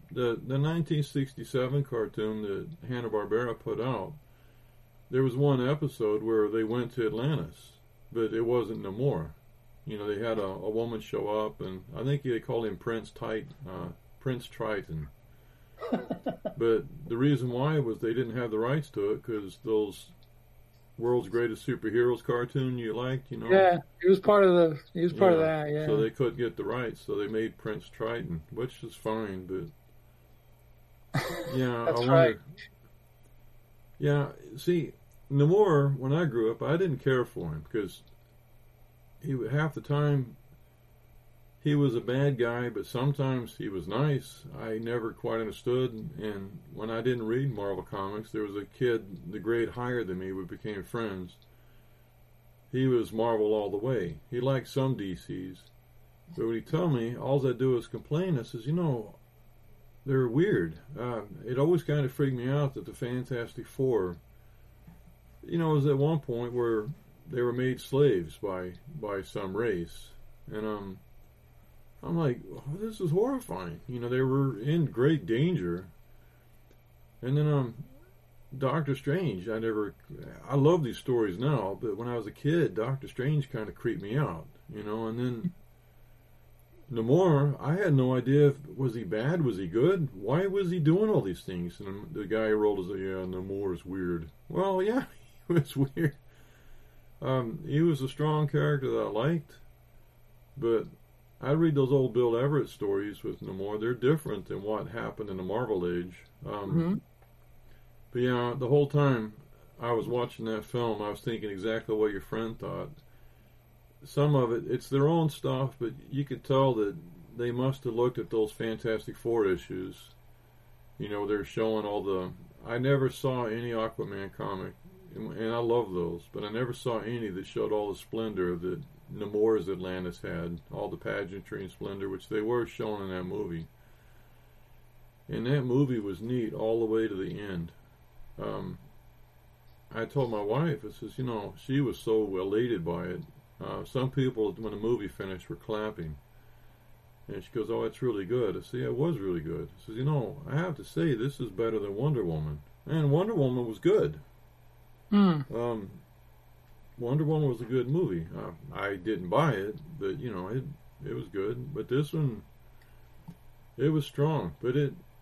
1967 cartoon that Hanna-Barbera put out, there was one episode where they went to Atlantis, but it wasn't Namor. They had a woman show up, and I think they called him Prince Triton. But the reason why was they didn't have the rights to it, because those World's Greatest Superheroes cartoon you liked, Yeah, he was part of that, yeah. So they couldn't get the rights, so they made Prince Triton, which is fine, but yeah, That's right. Yeah, see, Namor, when I grew up, I didn't care for him, because half the time he was a bad guy, but sometimes he was nice. I never quite understood, and when I didn't read Marvel Comics, there was a kid, the grade higher than me, we became friends. He was Marvel all the way. He liked some DCs, but when he told me, all I do is complain. I says, they're weird. It always kind of freaked me out that the Fantastic Four, it was at one point where they were made slaves by some race, and I'm like, this is horrifying. They were in great danger. And then Doctor Strange, I love these stories now, but when I was a kid, Doctor Strange kind of creeped me out, and then Namor, I had no idea was he bad, was he good? Why was he doing all these things? And the guy rolled his, Namor is weird. Well, yeah, he was weird. He was a strong character that I liked, but I read those old Bill Everett stories with Namor. They're different than what happened in the Marvel Age. But yeah, the whole time I was watching that film, I was thinking exactly what your friend thought. Some of it's their own stuff, but you could tell that they must have looked at those Fantastic Four issues. They're showing I never saw any Aquaman comic, and I love those, but I never saw any that showed all the splendor that Namor's Atlantis had, all the pageantry and splendor, which they were shown in that movie. And that movie was neat all the way to the end. I told my wife, I says, she was so elated by it. Some people, when the movie finished, were clapping. And she goes, oh, it's really good. I said, yeah, it was really good. She says, I have to say, this is better than Wonder Woman. And Wonder Woman was good. Wonder Woman was a good movie. I didn't buy it, but, it was good. But this one, it was strong. But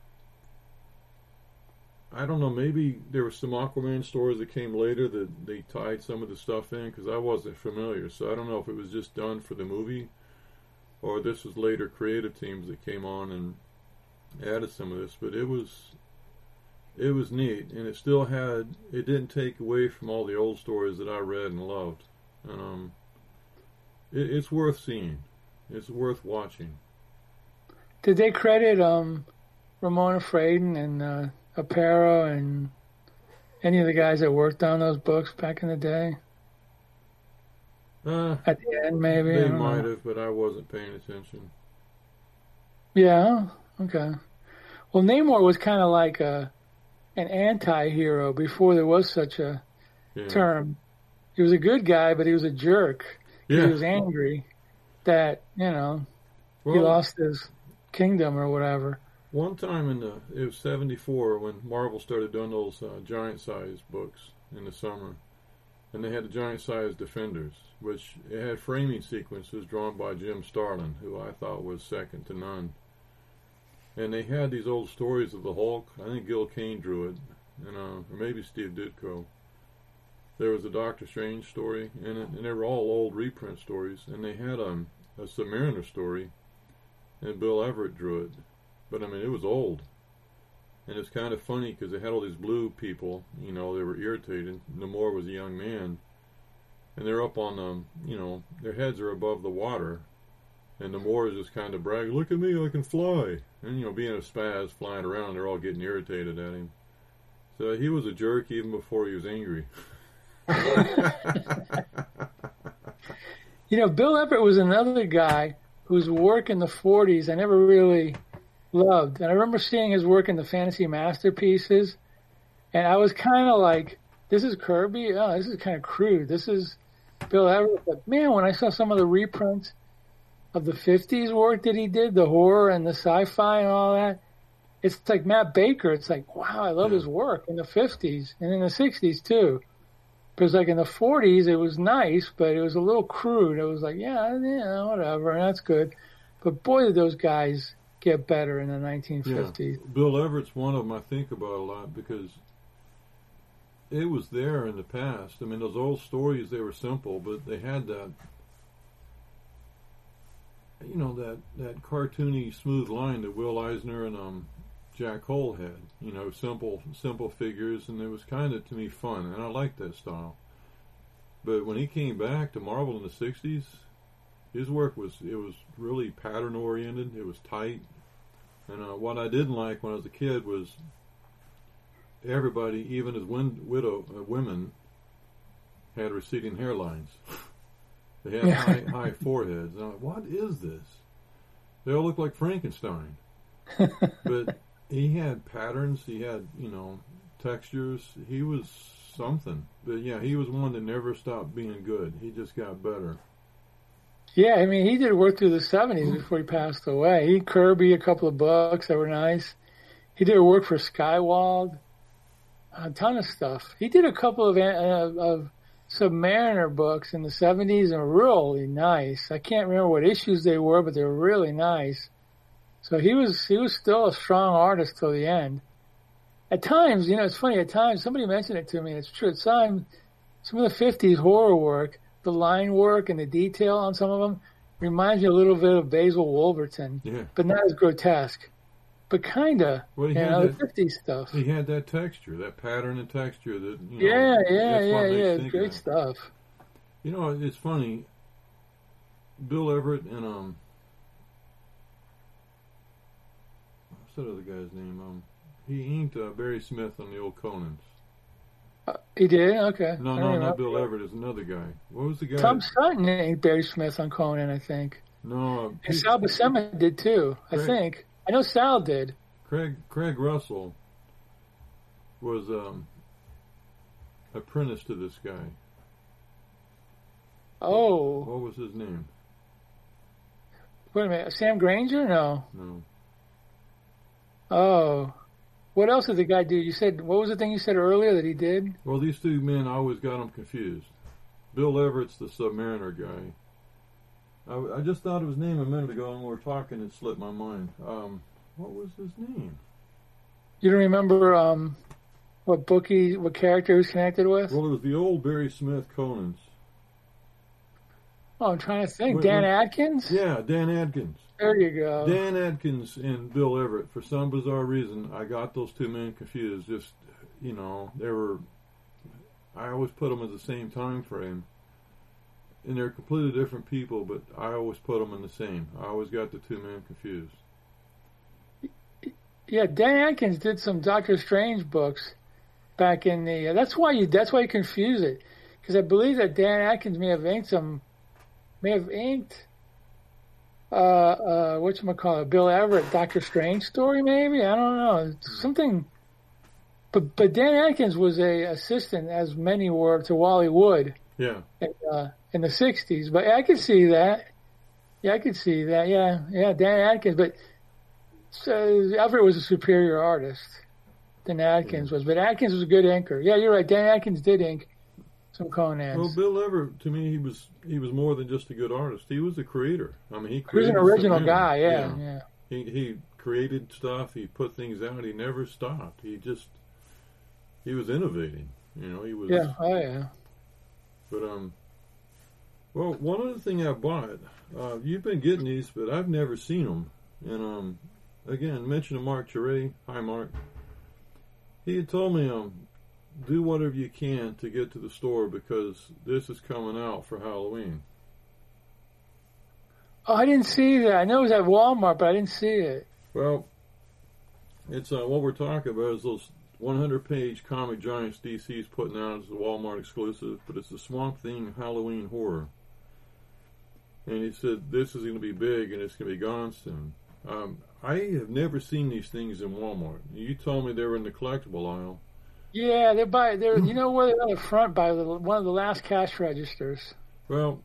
I don't know, maybe there were some Aquaman stories that came later that they tied some of the stuff in, because I wasn't familiar. So I don't know if it was just done for the movie, or this was later creative teams that came on and added some of this. But it was neat, and it didn't take away from all the old stories that I read and loved. And it's worth seeing. It's worth watching. Did they credit Ramona Fradon and Aparo and any of the guys that worked on those books back in the day? At the end, maybe? They might have, but I wasn't paying attention. Yeah? Okay. Well, Namor was kind of like an anti-hero before there was such a term. He was a good guy, but he was a jerk. Yeah. He was angry that, he lost his kingdom or whatever. One time it was 1974 when Marvel started doing those giant-sized books in the summer. And they had the giant-sized Defenders, which it had framing sequences drawn by Jim Starlin, who I thought was second to none. And they had these old stories of the Hulk. I think Gil Kane drew it, or maybe Steve Ditko. There was a Doctor Strange story in it, and they were all old reprint stories. And they had a Submariner story, and Bill Everett drew it. But, it was old. And it's kind of funny because they had all these blue people, they were irritated. Namor was a young man. And they're up on, their heads are above the water. And Namor is just kind of bragging, look at me, I can fly. And, being a spaz, flying around, they're all getting irritated at him. So he was a jerk even before he was angry. Bill Everett was another guy whose work in the 40s I never really loved. And I remember seeing his work in the Fantasy Masterpieces, and I was kind of like, this is Kirby? Oh, this is kind of crude. This is Bill Everett. But, man, when I saw some of the reprints of the 50s work that he did, the horror and the sci-fi and all that, it's like Matt Baker. It's like, wow, I love his work in the 50s and in the 60s, too. Because, like, in the 40s, it was nice, but it was a little crude. It was like, yeah, whatever, and that's good. But, boy, did those guys get better in the 1950s. Yeah. Bill Everett's one of them I think about a lot because it was there in the past. I mean, those old stories, they were simple, but they had that, that cartoony, smooth line that Will Eisner and Jack Hole had. Simple figures, and it was kind of, to me, fun, and I liked that style. But when he came back to Marvel in the 60s, his work was really pattern-oriented. It was tight. And what I didn't like when I was a kid was everybody, even as women, had receding hairlines. They had high foreheads. And I'm like, what is this? They all look like Frankenstein. But he had patterns. He had, textures. He was something. But, yeah, he was one that never stopped being good. He just got better. Yeah, I mean, he did work through the 70s before he passed away. He Kirby, a couple of books that were nice. He did work for Skywald, a ton of stuff. He did a couple of Submariner books in the 70s and really nice. I can't remember what issues they were, but they were really nice. So he was still a strong artist till the end. At times, it's funny, at times, somebody mentioned it to me, it's true, at times, some of the 50s horror work, the line work and the detail on some of them reminds me a little bit of Basil Wolverton, but not as grotesque. But kind of, the 50s stuff. He had that texture, that pattern and texture that, Yeah, great stuff. It's funny, Bill Everett and, what's that other guy's name? He inked Barry Smith on the old Conans. He did? Okay. No, not Bill Everett. It's another guy. What was the guy? Tom Sutton inked Barry Smith on Conan, I think. No. And Sal Buscema did too, I think. I know Sal did. Craig Russell was apprentice to this guy. Oh. What was his name? Wait a minute. Sam Granger? No. Oh. What else did the guy do? You said, what was the thing you said earlier that he did? Well, these two men, I always got them confused. Bill Everett's the Submariner guy. I just thought of his name a minute ago, and when we were talking, it slipped my mind. What was his name? You don't remember what character he was connected with? Well, it was the old Barry Smith Conans. Oh, I'm trying to think. Dan Adkins? Yeah, Dan Adkins. There you go. Dan Adkins and Bill Everett. For some bizarre reason, I got those two men confused. Just, they were... I always put them at the same time frame. And they're completely different people, but I always put them in the same. I always got the two men confused. Yeah, Dan Adkins did some Doctor Strange books back in the... That's why you confuse it. Because I believe that Dan Adkins may have inked whatchamacallit, Bill Everett, Doctor Strange story, maybe? I don't know. Something. But Dan Adkins was a assistant, as many were, to Wally Wood. Yeah. In the 60s. But I could see that. Yeah, I could see that. Yeah, Dan Adkins. But Everett was a superior artist than Adkins was. But Adkins was a good inker. Yeah, you're right. Dan Adkins did ink some Conans. Well, Bill Everett, to me, he was more than just a good artist. He was a creator. I mean, he was an original guy. Yeah. He created stuff. He put things out. He never stopped. He was innovating. He was. Yeah. Oh yeah. But well, one other thing I bought. You've been getting these, but I've never seen them. And again, mention of Mark Charay. Hi, Mark. He had told me do whatever you can to get to the store because this is coming out for Halloween. Oh, I didn't see that. I know it was at Walmart, but I didn't see it. Well, it's what we're talking about is those 100-page Comic Giants DC's putting out as a Walmart exclusive, but it's the Swamp Thing Halloween horror. And he said, this is going to be big and it's going to be gone soon. I have never seen these things in Walmart. You told me they were in the collectible aisle. Yeah, they're you know where they're on the front by one of the last cash registers. Well,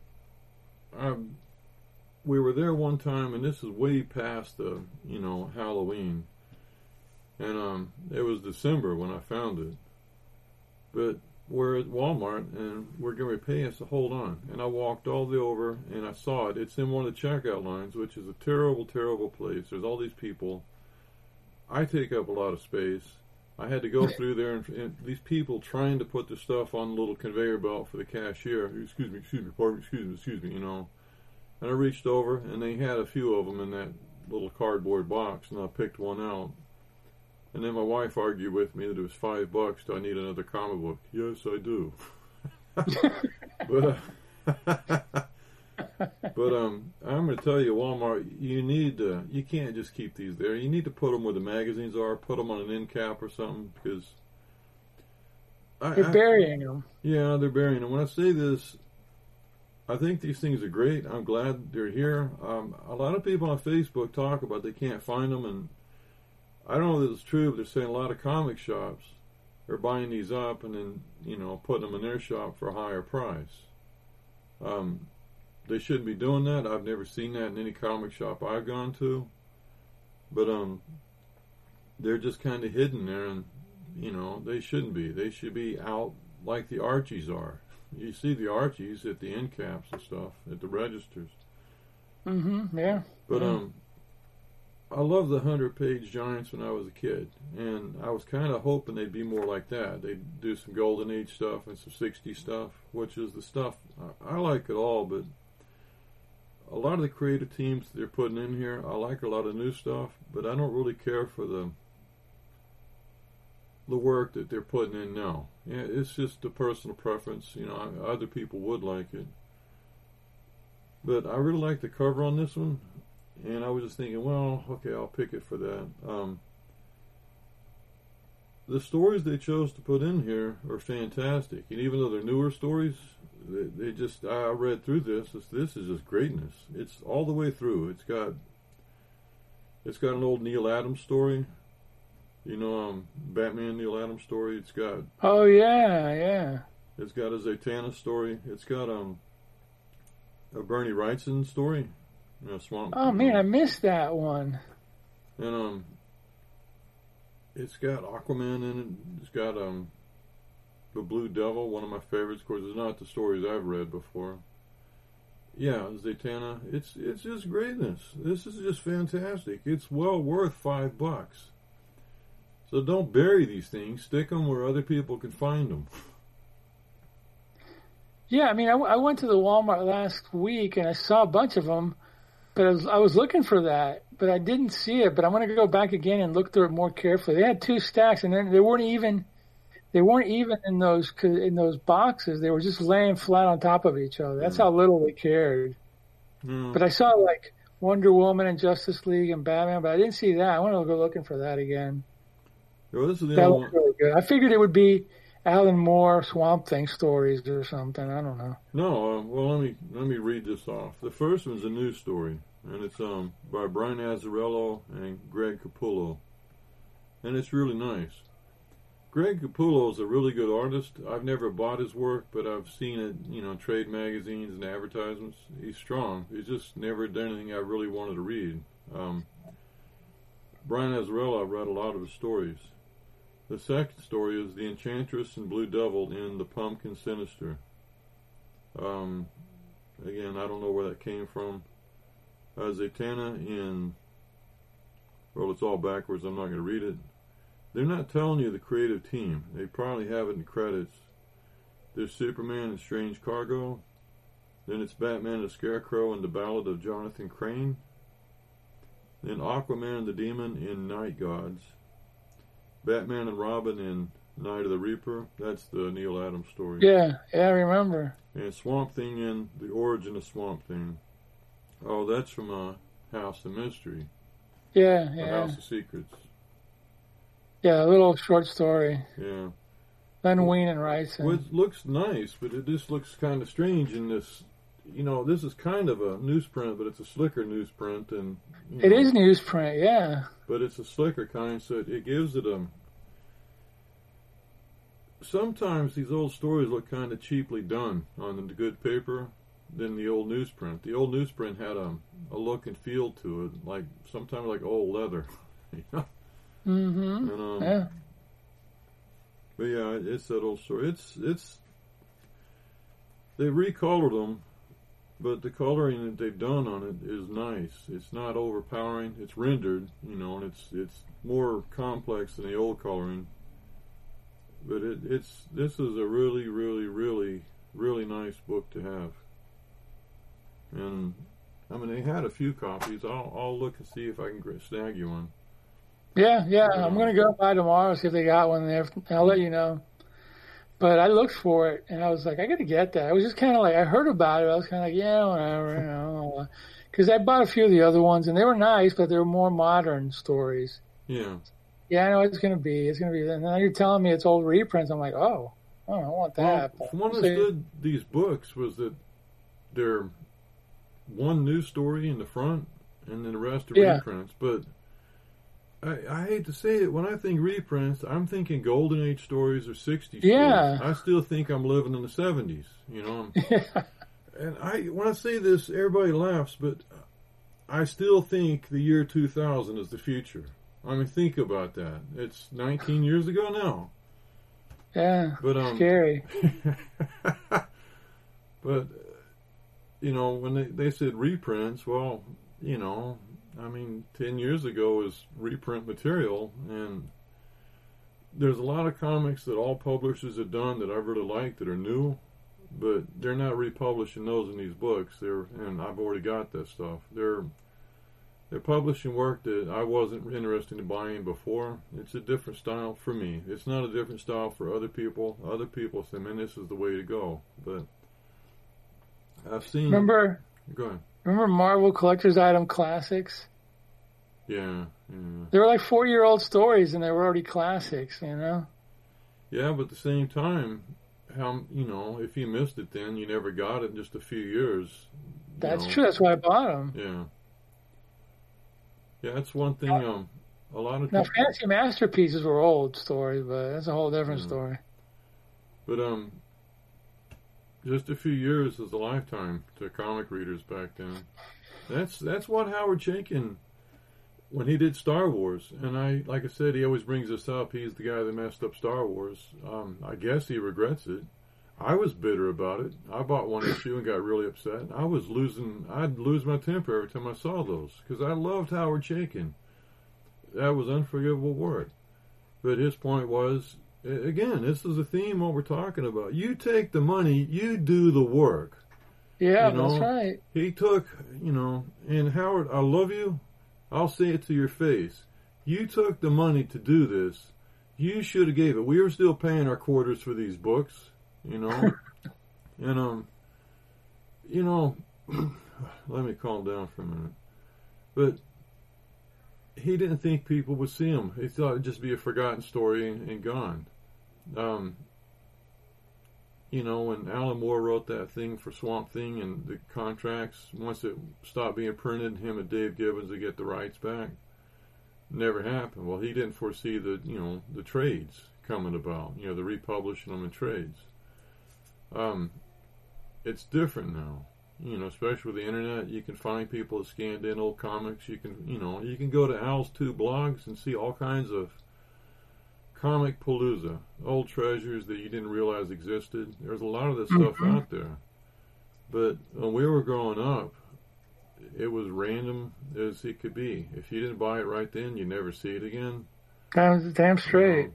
we were there one time, and this is way past the, Halloween. And it was December when I found it. But we're at Walmart, and we're going to pay us to hold on. And I walked all the way over, and I saw it. It's in one of the checkout lines, which is a terrible, terrible place. There's all these people. I take up a lot of space. I had to go through there, and these people trying to put the stuff on the little conveyor belt for the cashier. Excuse me, pardon, excuse me, And I reached over, and they had a few of them in that little cardboard box, and I picked one out. And then my wife argued with me that it was $5. Do I need another comic book? Yes, I do. But I'm going to tell you, Walmart, you can't just keep these there. You need to put them where the magazines are. Put them on an end cap or something, because they're burying them. Yeah, they're burying them. When I say this, I think these things are great. I'm glad they're here. A lot of people on Facebook talk about they can't find them, and I don't know that it's true, but they're saying a lot of comic shops are buying these up and then, putting them in their shop for a higher price. They shouldn't be doing that. I've never seen that in any comic shop I've gone to. But they're just kind of hidden there, and, they shouldn't be. They should be out like the Archies are. You see the Archies at the end caps and stuff, at the registers. Mm-hmm, yeah. But I loved the 100-page Giants when I was a kid, and I was kind of hoping they'd be more like that. They'd do some Golden Age stuff and some 60s stuff, which is the stuff I like it all, but a lot of the creative teams they're putting in here, I like a lot of new stuff, but I don't really care for the work that they're putting in now. Yeah, it's just a personal preference. Other people would like it. But I really like the cover on this one. And I was just thinking, well, okay, I'll pick it for that. The stories they chose to put in here are fantastic. And even though they're newer stories, I read through this. This is just greatness. It's all the way through. It's got an old Neil Adams story. Batman Neil Adams story. It's got... Oh, yeah. It's got a Zatanna story. It's got a Bernie Wrightson story. Swamp. Oh man, I missed that one. And it's got Aquaman in it. It's got the Blue Devil, one of my favorites. Of course, it's not the stories I've read before. Yeah, Zatanna. It's just greatness. This is just fantastic. It's well worth $5. So don't bury these things. Stick them where other people can find them. Yeah, I mean, I went to the Walmart last week and I saw a bunch of them. But I was looking for that, but I didn't see it. But I'm going to go back again and look through it more carefully. They had 2 stacks, and they weren't even in those boxes. They were just laying flat on top of each other. That's how little they cared. But I saw like Wonder Woman and Justice League and Batman, but I didn't see that. I want to go looking for that again. Well, this is the that looked really good. I figured it would be Alan Moore Swamp Thing stories or something. I don't know. No, well, let me read this off. The first one's a news story, and it's by Brian Azzarello and Greg Capullo, and it's really nice. Greg Capullo is a really good artist. I've never bought his work, but I've seen it, in trade magazines and advertisements. He's strong. He's just never done anything I really wanted to read. Brian Azzarello, I've read a lot of his stories. The second story is The Enchantress and Blue Devil in The Pumpkin Sinister. Again, I don't know where that came from. Zatanna in... Well, it's all backwards. I'm not going to read it. They're not telling you the creative team. They probably have it in the credits. There's Superman and Strange Cargo. Then it's Batman and the Scarecrow and the Ballad of Jonathan Crane. Then Aquaman and the Demon in Night Gods. Batman and Robin in Night of the Reaper. That's the Neil Adams story. Yeah, I remember. And Swamp Thing in The Origin of Swamp Thing. Oh, that's from House of Mystery. Yeah. House of Secrets. Yeah, a little short story. Yeah. Len Wein and Wrightson. Well, it looks nice, but it just looks kind of strange in this, this is kind of a newsprint, but it's a slicker newsprint, and it is newsprint, yeah. But it's a slicker kind, so it gives it a. Sometimes these old stories look kind of cheaply done on the good paper than the old newsprint. The old newsprint had a look and feel to it, like sometimes like old leather. Mm-hmm. And, yeah. But yeah, it's that old story. It's they recolored them, but the coloring that they've done on it is nice. It's not overpowering. It's rendered, and it's more complex than the old coloring. But this is a really, really, really, really nice book to have. And I mean, they had a few copies. I'll look and see if I can snag you one. Yeah. I'm gonna go by tomorrow, see if they got one there. I'll let you know. But I looked for it, and I was like, I got to get that. I was just kind of like, I heard about it. I was kind of like, yeah, whatever, because I bought a few of the other ones, and they were nice, but they were more modern stories. Yeah. Yeah, I know it's gonna be. And now you're telling me it's old reprints. I'm like, oh, I want that. Well, from what I understood, these books was that they're one news story in the front, and then the rest are reprints. But I hate to say it, when I think reprints, I'm thinking Golden Age stories or 60s stories. Yeah. I still think I'm living in the 70s, And when I say this, everybody laughs, but I still think the year 2000 is the future. I mean, think about that. It's 19 years ago now. Yeah, but scary. But, when they said reprints, well, I mean, 10 years ago is reprint material, and there's a lot of comics that all publishers have done that I've really liked that are new, but they're not republishing those in these books. And I've already got that stuff. They're publishing work that I wasn't interested in buying before. It's a different style for me. It's not a different style for other people. Other people say, man, this is the way to go. But I've seen... Go ahead. Remember Marvel Collector's Item Classics? Yeah. They were like 4-year-old stories, and they were already classics, Yeah, but at the same time, if you missed it then, you never got it in just a few years. That's true. That's why I bought them. Yeah. Yeah, that's one thing. A lot of now, Fantasy Masterpieces were old stories, but that's a whole different story. But just a few years is a lifetime to comic readers back then. That's what Howard Chaykin, when he did Star Wars, and like I said, he always brings this up. He's the guy that messed up Star Wars. I guess he regrets it. I was bitter about it. I bought one issue and got really upset. I'd lose my temper every time I saw those, because I loved Howard Chaykin. That was unforgivable work. But his point was, again, this is a theme what we're talking about. You take the money, you do the work. Yeah, that's right. He took, and Howard, I love you. I'll say it to your face. You took the money to do this. You should have gave it. We were still paying our quarters for these books. And let me calm down for a minute. But he didn't think people would see him. He thought it'd just be a forgotten story and gone. When Alan Moore wrote that thing for Swamp Thing and the contracts, once it stopped being printed, him and Dave Gibbons would get the rights back. Never happened. Well, he didn't foresee the trades coming about, the republishing them in trades. It's different now, especially with the internet. You can find people that scanned in old comics. You can go to Al's 2 blogs and see all kinds of comic palooza, old treasures that you didn't realize existed. There's a lot of this stuff out there. But when we were growing up, it was random as it could be. If you didn't buy it right then, you never see it again. Damn straight.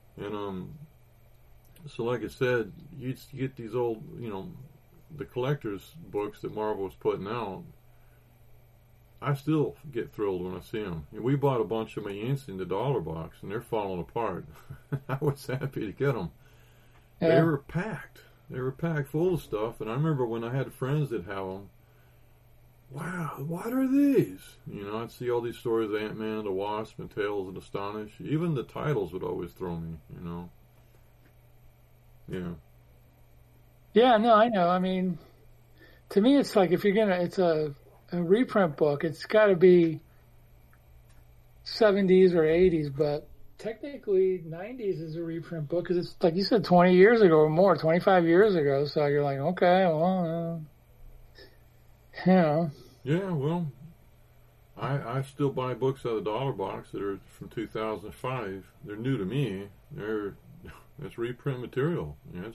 So like I said, you get these old, the collector's books that Marvel was putting out. I still get thrilled when I see them. We bought a bunch of my Yancy in the dollar box, and they're falling apart. I was happy to get them. Yeah. They were packed. They were packed full of stuff, and I remember when I had friends that have them, wow, what are these? I'd see all these stories of Ant-Man and the Wasp and Tales of Astonish. Even the titles would always throw me, Yeah. Yeah, no, I know. I mean, To me, it's like if you're it's a reprint book, it's got to be 70s or 80s, but technically 90s is a reprint book because it's like you said, 20 years ago or more, 25 years ago. So you're like, okay, well, you know. Yeah, well, I still buy books out of the dollar box that are from 2005. They're new to me. It's reprint material. It's,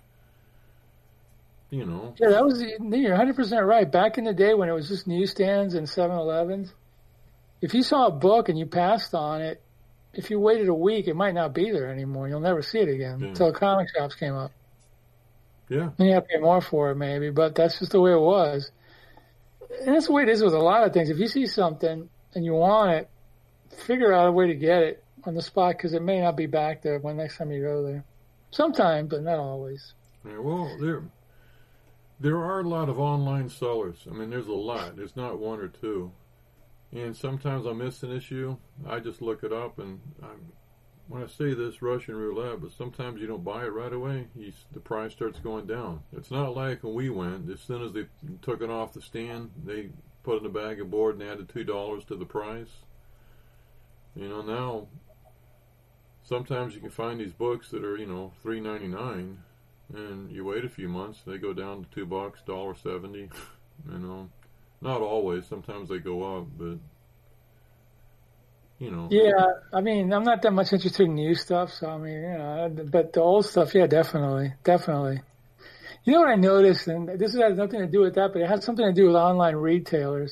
you know. Yeah, you're 100% right. Back in the day when it was just newsstands and 7-Elevens, if you saw a book and you passed on it, if you waited a week, it might not be there anymore. You'll never see it again until comic shops came up. Yeah. And you have to pay more for it maybe, but that's just the way it was. And that's the way it is with a lot of things. If you see something and you want it, figure out a way to get it on the spot because it may not be back there when next time you go there. Sometimes, but not always. Yeah, well, there are a lot of online sellers. I mean, there's a lot. There's not one or two. And sometimes I miss an issue. I just look it up, and when I say this, Russian roulette, but sometimes you don't buy it right away. The price starts going down. It's not like when we went. As soon as they took it off the stand, they put it in a bag of board and added $2 to the price. You know, now sometimes you can find these books that are, $3.99, and you wait a few months, they go down to $2, $1.70. You know, not always. Sometimes they go up, but. Yeah, I mean, I'm not that much interested in new stuff, so I mean, but the old stuff, yeah, definitely. You know what I noticed, and this has nothing to do with that, but it has something to do with online retailers.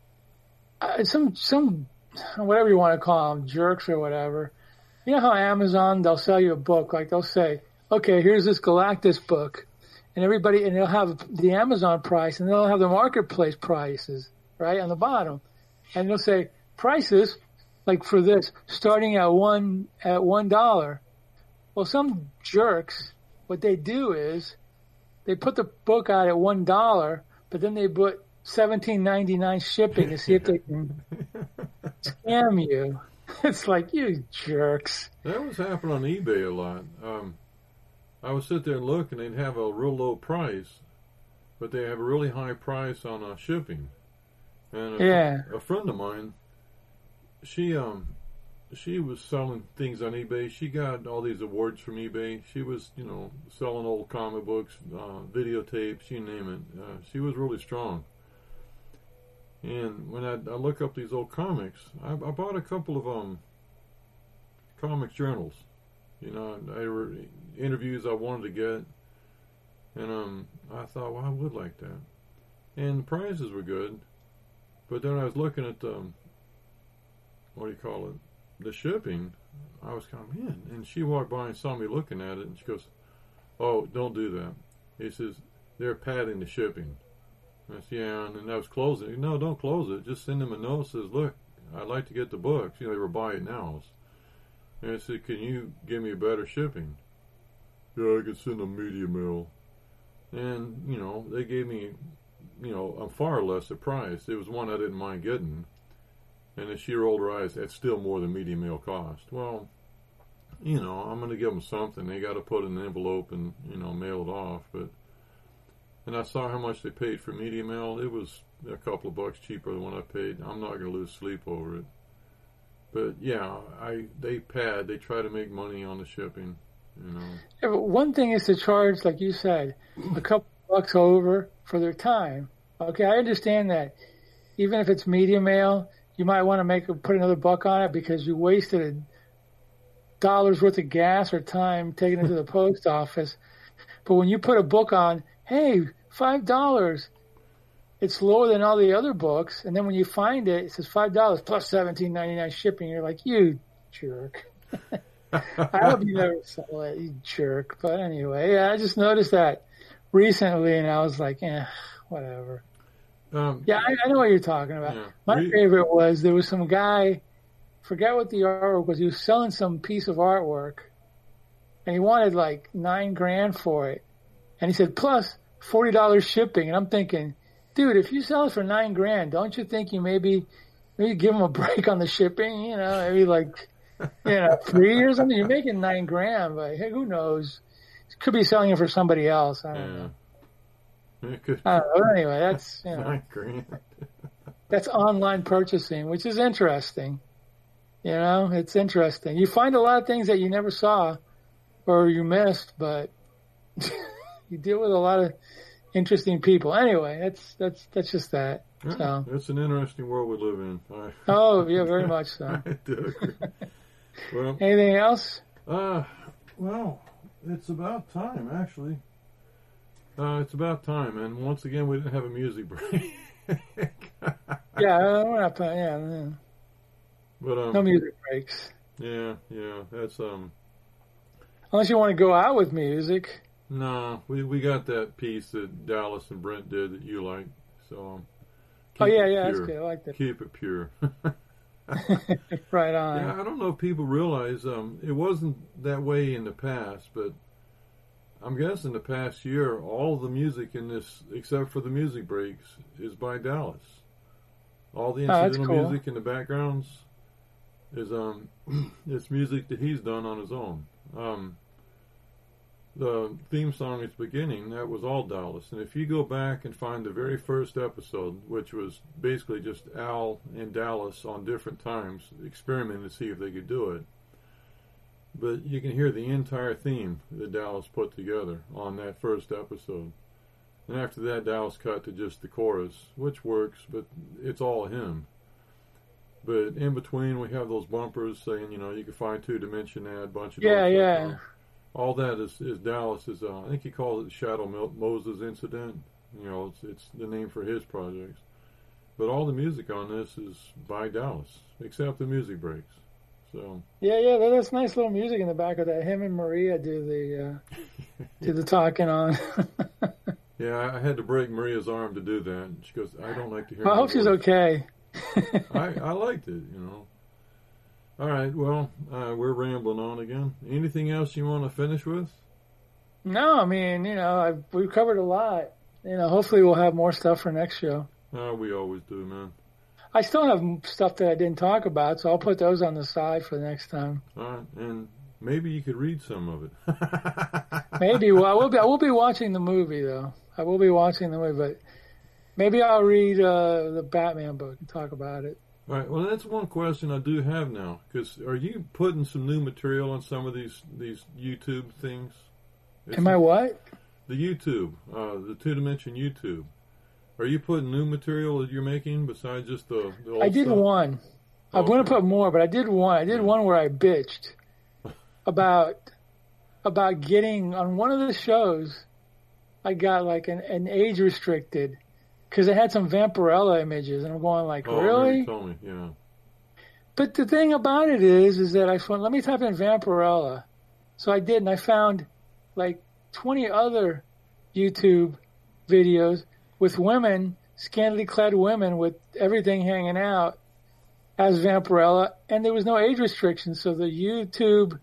Some whatever you want to call them, jerks or whatever. You know how Amazon, they'll sell you a book, like they'll say, okay, here's this Galactus book, and they'll have the Amazon price, and they'll have the marketplace prices, right, on the bottom. And they'll say, prices, like for this, starting at $1. Well, some jerks, what they do is they put the book out at $1, but then they put $17.99 shipping to see if they can scam you. It's like, you jerks. That was happening on eBay a lot. I would sit there and look, and they'd have a real low price, but they have a really high price on shipping. And a friend of mine, she was selling things on eBay. She got all these awards from eBay. She was, selling old comic books, videotapes, you name it. She was really strong. And when I look up these old comics, I bought a couple of comic journals. They were interviews I wanted to get, and I thought, well, I would like that. And the prices were good, but then I was looking at the shipping. I was kind of, man. And she walked by and saw me looking at it, and she goes, "Oh, don't do that." He says, "They're padding the shipping." I said, "Yeah," and I was closing it. "No, don't close it. Just send them a note that says, look, I'd like to get the books." They were buying nows. And I said, "Can you give me a better shipping?" "Yeah, I can send them media mail." And, they gave me, a far lesser price. It was one I didn't mind getting. And then she rolled her eyes, "That's still more than media mail cost." Well, I'm going to give them something. They got to put it in an envelope and, mail it off. And I saw how much they paid for media mail. It was a couple of bucks cheaper than what I paid. I'm not going to lose sleep over it. But, yeah, they try to make money on the shipping, Yeah, but one thing is to charge, like you said, a couple bucks over for their time. Okay, I understand that. Even if it's media mail, you might want to put another buck on it because you wasted $1 worth of gas or time taking it to the post office. But when you put a book on, hey, $5, it's lower than all the other books. And then when you find it, it says $5 plus $17.99 shipping. You're like, you jerk. I hope you never sell it, you jerk. But anyway, yeah, I just noticed that recently, and I was like, whatever. Yeah, I know what you're talking about. Yeah. My favorite was there was some guy, forget what the artwork was. He was selling some piece of artwork, and he wanted like $9,000 for it, and he said plus $40 shipping. And I'm thinking, dude, if you sell it for $9,000, don't you think you maybe give him a break on the shipping? Maybe like free or something. You're making $9,000, but hey, who knows? Could be selling it for somebody else. I don't know. It could Anyway, that's $9,000. that's online purchasing, which is interesting. It's interesting. You find a lot of things that you never saw or you missed, but you deal with a lot of interesting people. Anyway, that's just that. Yeah, So it's an interesting world we live in. yeah, very much so. I do agree. Well, Anything else? well, it's about time, actually. It's about time, and once again, we didn't have a music break. Yeah, we're not playing. Yeah. But No music breaks. Yeah, that's Unless you want to go out with music. No, we got that piece that Dallas and Brent did that you like, so. That's good. I like that. Keep it pure. Right on. Yeah, I don't know if people realize it wasn't that way in the past, but I'm guessing the past year, all the music in this, except for the music breaks, is by Dallas. All the incidental cool. music in the backgrounds is it's music that he's done on his own. The theme song at the beginning, that was all Dallas. And if you go back and find the very first episode, which was basically just Al and Dallas on different times, experimenting to see if they could do it. But you can hear the entire theme that Dallas put together on that first episode. And after that, Dallas cut to just the chorus, which works, but it's all him. But in between, we have those bumpers saying, you can find 2 Dimension Ad, bunch of Yeah. All that is Dallas. I think he calls it Shadow Moses Incident. It's the name for his projects. But all the music on this is by Dallas, except the music breaks. So. Yeah. There's nice little music in the back of that. Him and Maria do the talking on. Yeah, I had to break Maria's arm to do that. And she goes, I don't like to hear. I hope she's okay. I liked it, All right, well, we're rambling on again. Anything else you want to finish with? No, I mean, we've covered a lot. Hopefully we'll have more stuff for next show. We always do, man. I still have stuff that I didn't talk about, so I'll put those on the side for the next time. All right, and maybe you could read some of it. Maybe. Well, I will be watching the movie, though. I will be watching the movie, but maybe I'll read the Batman book and talk about it. All right. Well, that's one question I do have now. Because are you putting some new material on some of these YouTube things? Am I what? The YouTube, the 2-Dimension YouTube. Are you putting new material that you're making besides just the old I did stuff? one. I'm going to put more, but I did one. I did one where I bitched about getting on one of the shows. I got like an age restricted. Because it had some Vampirella images, and I'm going like, really? You told me, yeah. But the thing about it is that I found, let me type in Vampirella. So I did, and I found like 20 other YouTube videos with women, scantily clad women with everything hanging out as Vampirella, and there was no age restriction. So the YouTube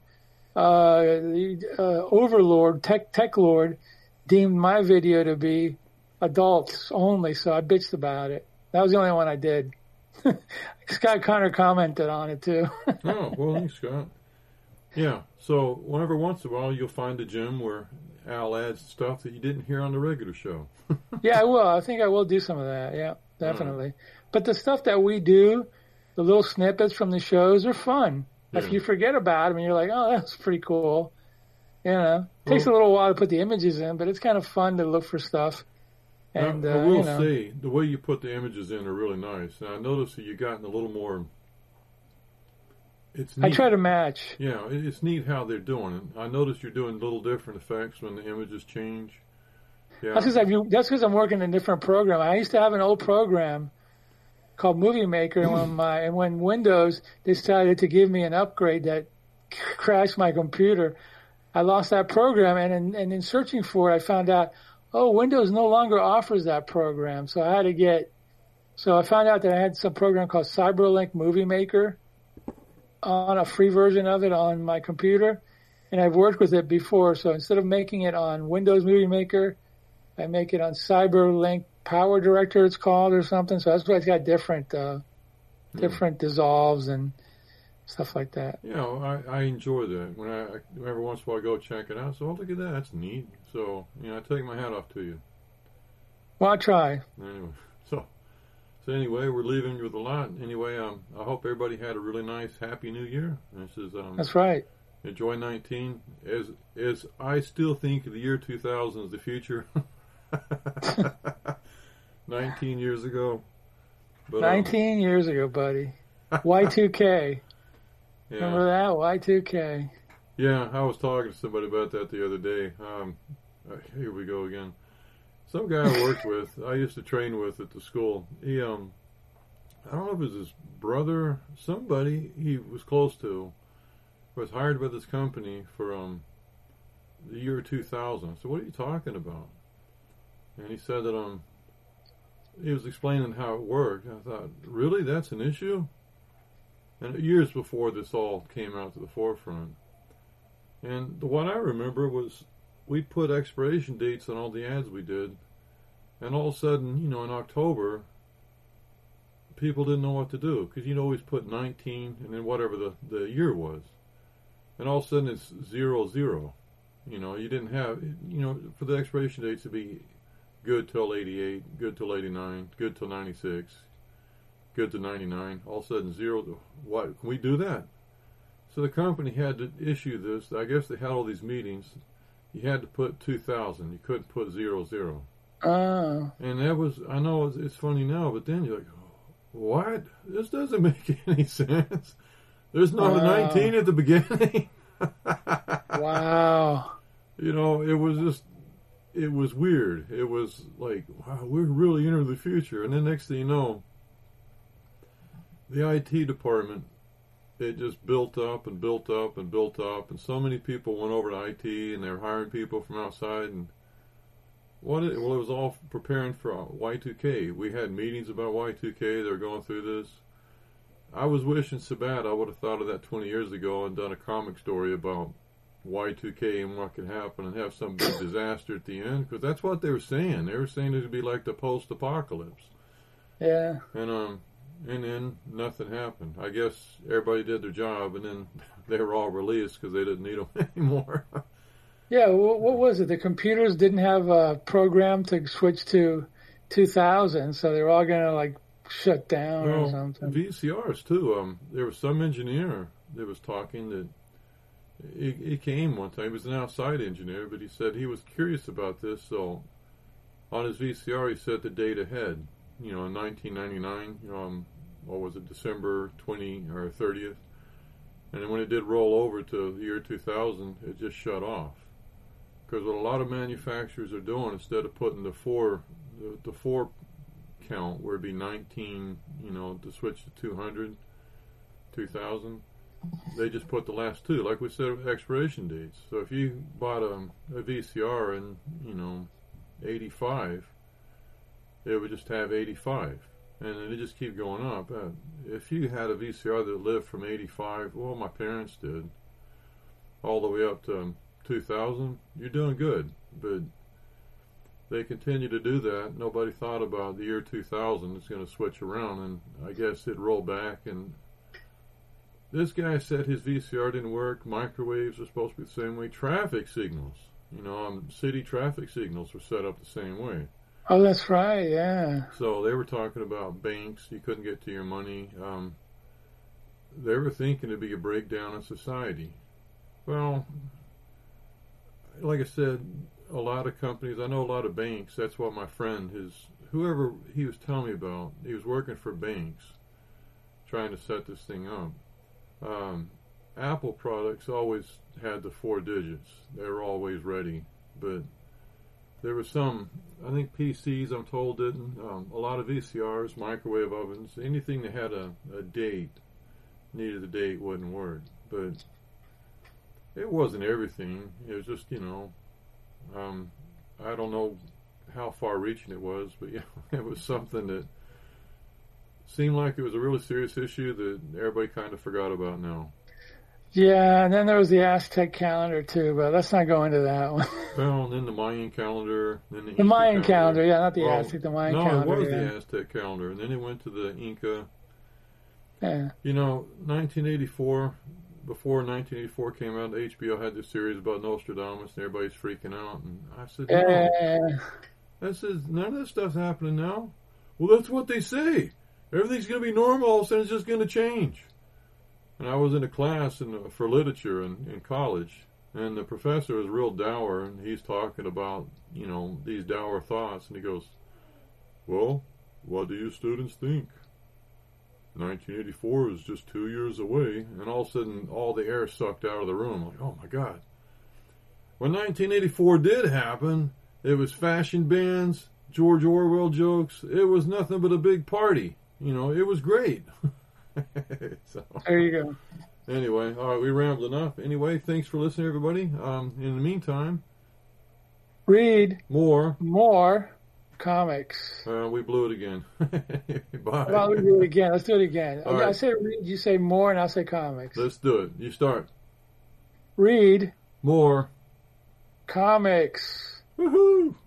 overlord, tech lord, deemed my video to be adults only, so I bitched about it. That was the only one I did. Scott Connor commented on it too. Oh, well, thanks, Scott. Yeah, so whenever once in a while you'll find a gem where Al adds stuff that you didn't hear on the regular show. Yeah, I will. I think I will do some of that. Yeah, definitely. But the stuff that we do, the little snippets from the shows, are fun. Yeah. If you forget about them and you're like, oh, that's pretty cool. It takes a little while to put the images in, but it's kind of fun to look for stuff. And I will say, the way you put the images in are really nice. And I noticed that you've gotten a little more... It's neat. I try to match. Yeah, it's neat how they're doing it. I noticed you're doing little different effects when the images change. Yeah. That's because I'm working in a different program. I used to have an old program called Movie Maker, and when Windows decided to give me an upgrade that crashed my computer, I lost that program. And in searching for it, I found out, Windows no longer offers that program. So I found out that I had some program called CyberLink Movie Maker on a free version of it on my computer. And I've worked with it before. So instead of making it on Windows Movie Maker, I make it on CyberLink Power Director, it's called, or something. So that's why it's got different dissolves and stuff like that. Yeah, I enjoy that. When I every once in a while I go check it out. So look at that, that's neat. So I take my hat off to you. Well, I'll try. Anyway, so anyway, we're leaving you with a lot. Anyway, I hope everybody had a really nice, happy New Year. This is That's right. Enjoy 19. As I still think the year 2000 is the future. 19 years ago. But, 19 years ago, buddy. Y2K. Yeah. Remember that? Y2K. Yeah, I was talking to somebody about that the other day. Here we go again. Some guy I worked with, I used to train with at the school. He, I don't know if it was his brother, somebody he was close to, was hired by this company for the year 2000. So what are you talking about? And he said that he was explaining how it worked. I thought, really, that's an issue? And years before this all came out to the forefront. And the one I remember was we put expiration dates on all the ads we did, and all of a sudden, in October, people didn't know what to do, because you'd always put 19 and then whatever the year was. And all of a sudden it's 00. You didn't have, for the expiration dates to be good till 88, good till 89, good till 96, good to 99. All of a sudden 0. What? Can we do that? So the company had to issue this. I guess they had all these meetings. You had to put 2000. You couldn't put 00. Oh. And that was, I know it's funny now, but then you're like, what? This doesn't make any sense. There's not a 19 at the beginning. Wow. It was weird. It was like, wow, we're really entering the future. And then next thing you know, the IT department, it just built up and built up and built up. And so many people went over to IT, and they were hiring people from outside. And it was all preparing for Y2K. We had meetings about Y2K. They were going through this. I was wishing so bad I would have thought of that 20 years ago and done a comic story about Y2K and what could happen and have some big disaster at the end, because that's what they were saying. They were saying it would be like the post-apocalypse. Yeah. And then nothing happened. I guess everybody did their job, and then they were all released because they didn't need them anymore. Yeah, what was it? The computers didn't have a program to switch to 2000, so they were all going to shut down or something. VCRs too. There was some engineer that was talking that he came one time. He was an outside engineer, but he said he was curious about this. So on his VCR, he set the date ahead. In 1999. What was it? December 20 or 30th. And then when it did roll over to the year 2000, it just shut off. Because what a lot of manufacturers are doing, instead of putting the four count, where it'd be 19, to switch to 200, 2000, they just put the last two, like we said, with expiration dates. So if you bought a VCR in, 85, it would just have 85. And then it just keep going up. If you had a VCR that lived from 85, well, my parents did, all the way up to 2000, you're doing good. But they continue to do that. Nobody thought about the year 2000. It's going to switch around, and I guess it rolled back. And this guy said his VCR didn't work. Microwaves are supposed to be the same way. Traffic signals, city traffic signals were set up the same way. Oh, that's right, yeah. So they were talking about banks. You couldn't get to your money. They were thinking it'd be a breakdown in society. Well, like I said, a lot of companies, I know a lot of banks. That's what my friend, whoever he was telling me about, he was working for banks trying to set this thing up. Apple products always had the 4 digits. They were always ready. But there was some, I think PCs, I'm told, didn't. A lot of VCRs, microwave ovens, anything that had a date, needed a date, wouldn't work. But it wasn't everything. It was just, I don't know how far-reaching it was, but it was something that seemed like it was a really serious issue that everybody kind of forgot about now. Yeah, and then there was the Aztec calendar too, but let's not go into that one. Well, and then the Mayan calendar, then the Mayan calendar, yeah, not the Aztec, the Mayan calendar. No, it was the Aztec calendar, and then it went to the Inca. Yeah. 1984, before 1984 came out, HBO had this series about Nostradamus, and everybody's freaking out, and I said, I said, none of this stuff's happening now. Well, that's what they say. Everything's going to be normal. All of a sudden, it's just going to change. And I was in a class for literature in college, and the professor was real dour, and he's talking about, these dour thoughts, and he goes, well, what do you students think? 1984 is just 2 years away, and all of a sudden, all the air sucked out of the room. I'm like, oh my God. When 1984 did happen, it was fashion bands, George Orwell jokes. It was nothing but a big party. It was great. So, there you go. Anyway, all right, we rambled enough. Anyway, thanks for listening, everybody. In the meantime, read more comics. We blew it again. Bye. Well, we do it again. Let's do it again. All right. I say read, you say more, and I'll say comics. Let's do it. You start. Read more comics. Woohoo!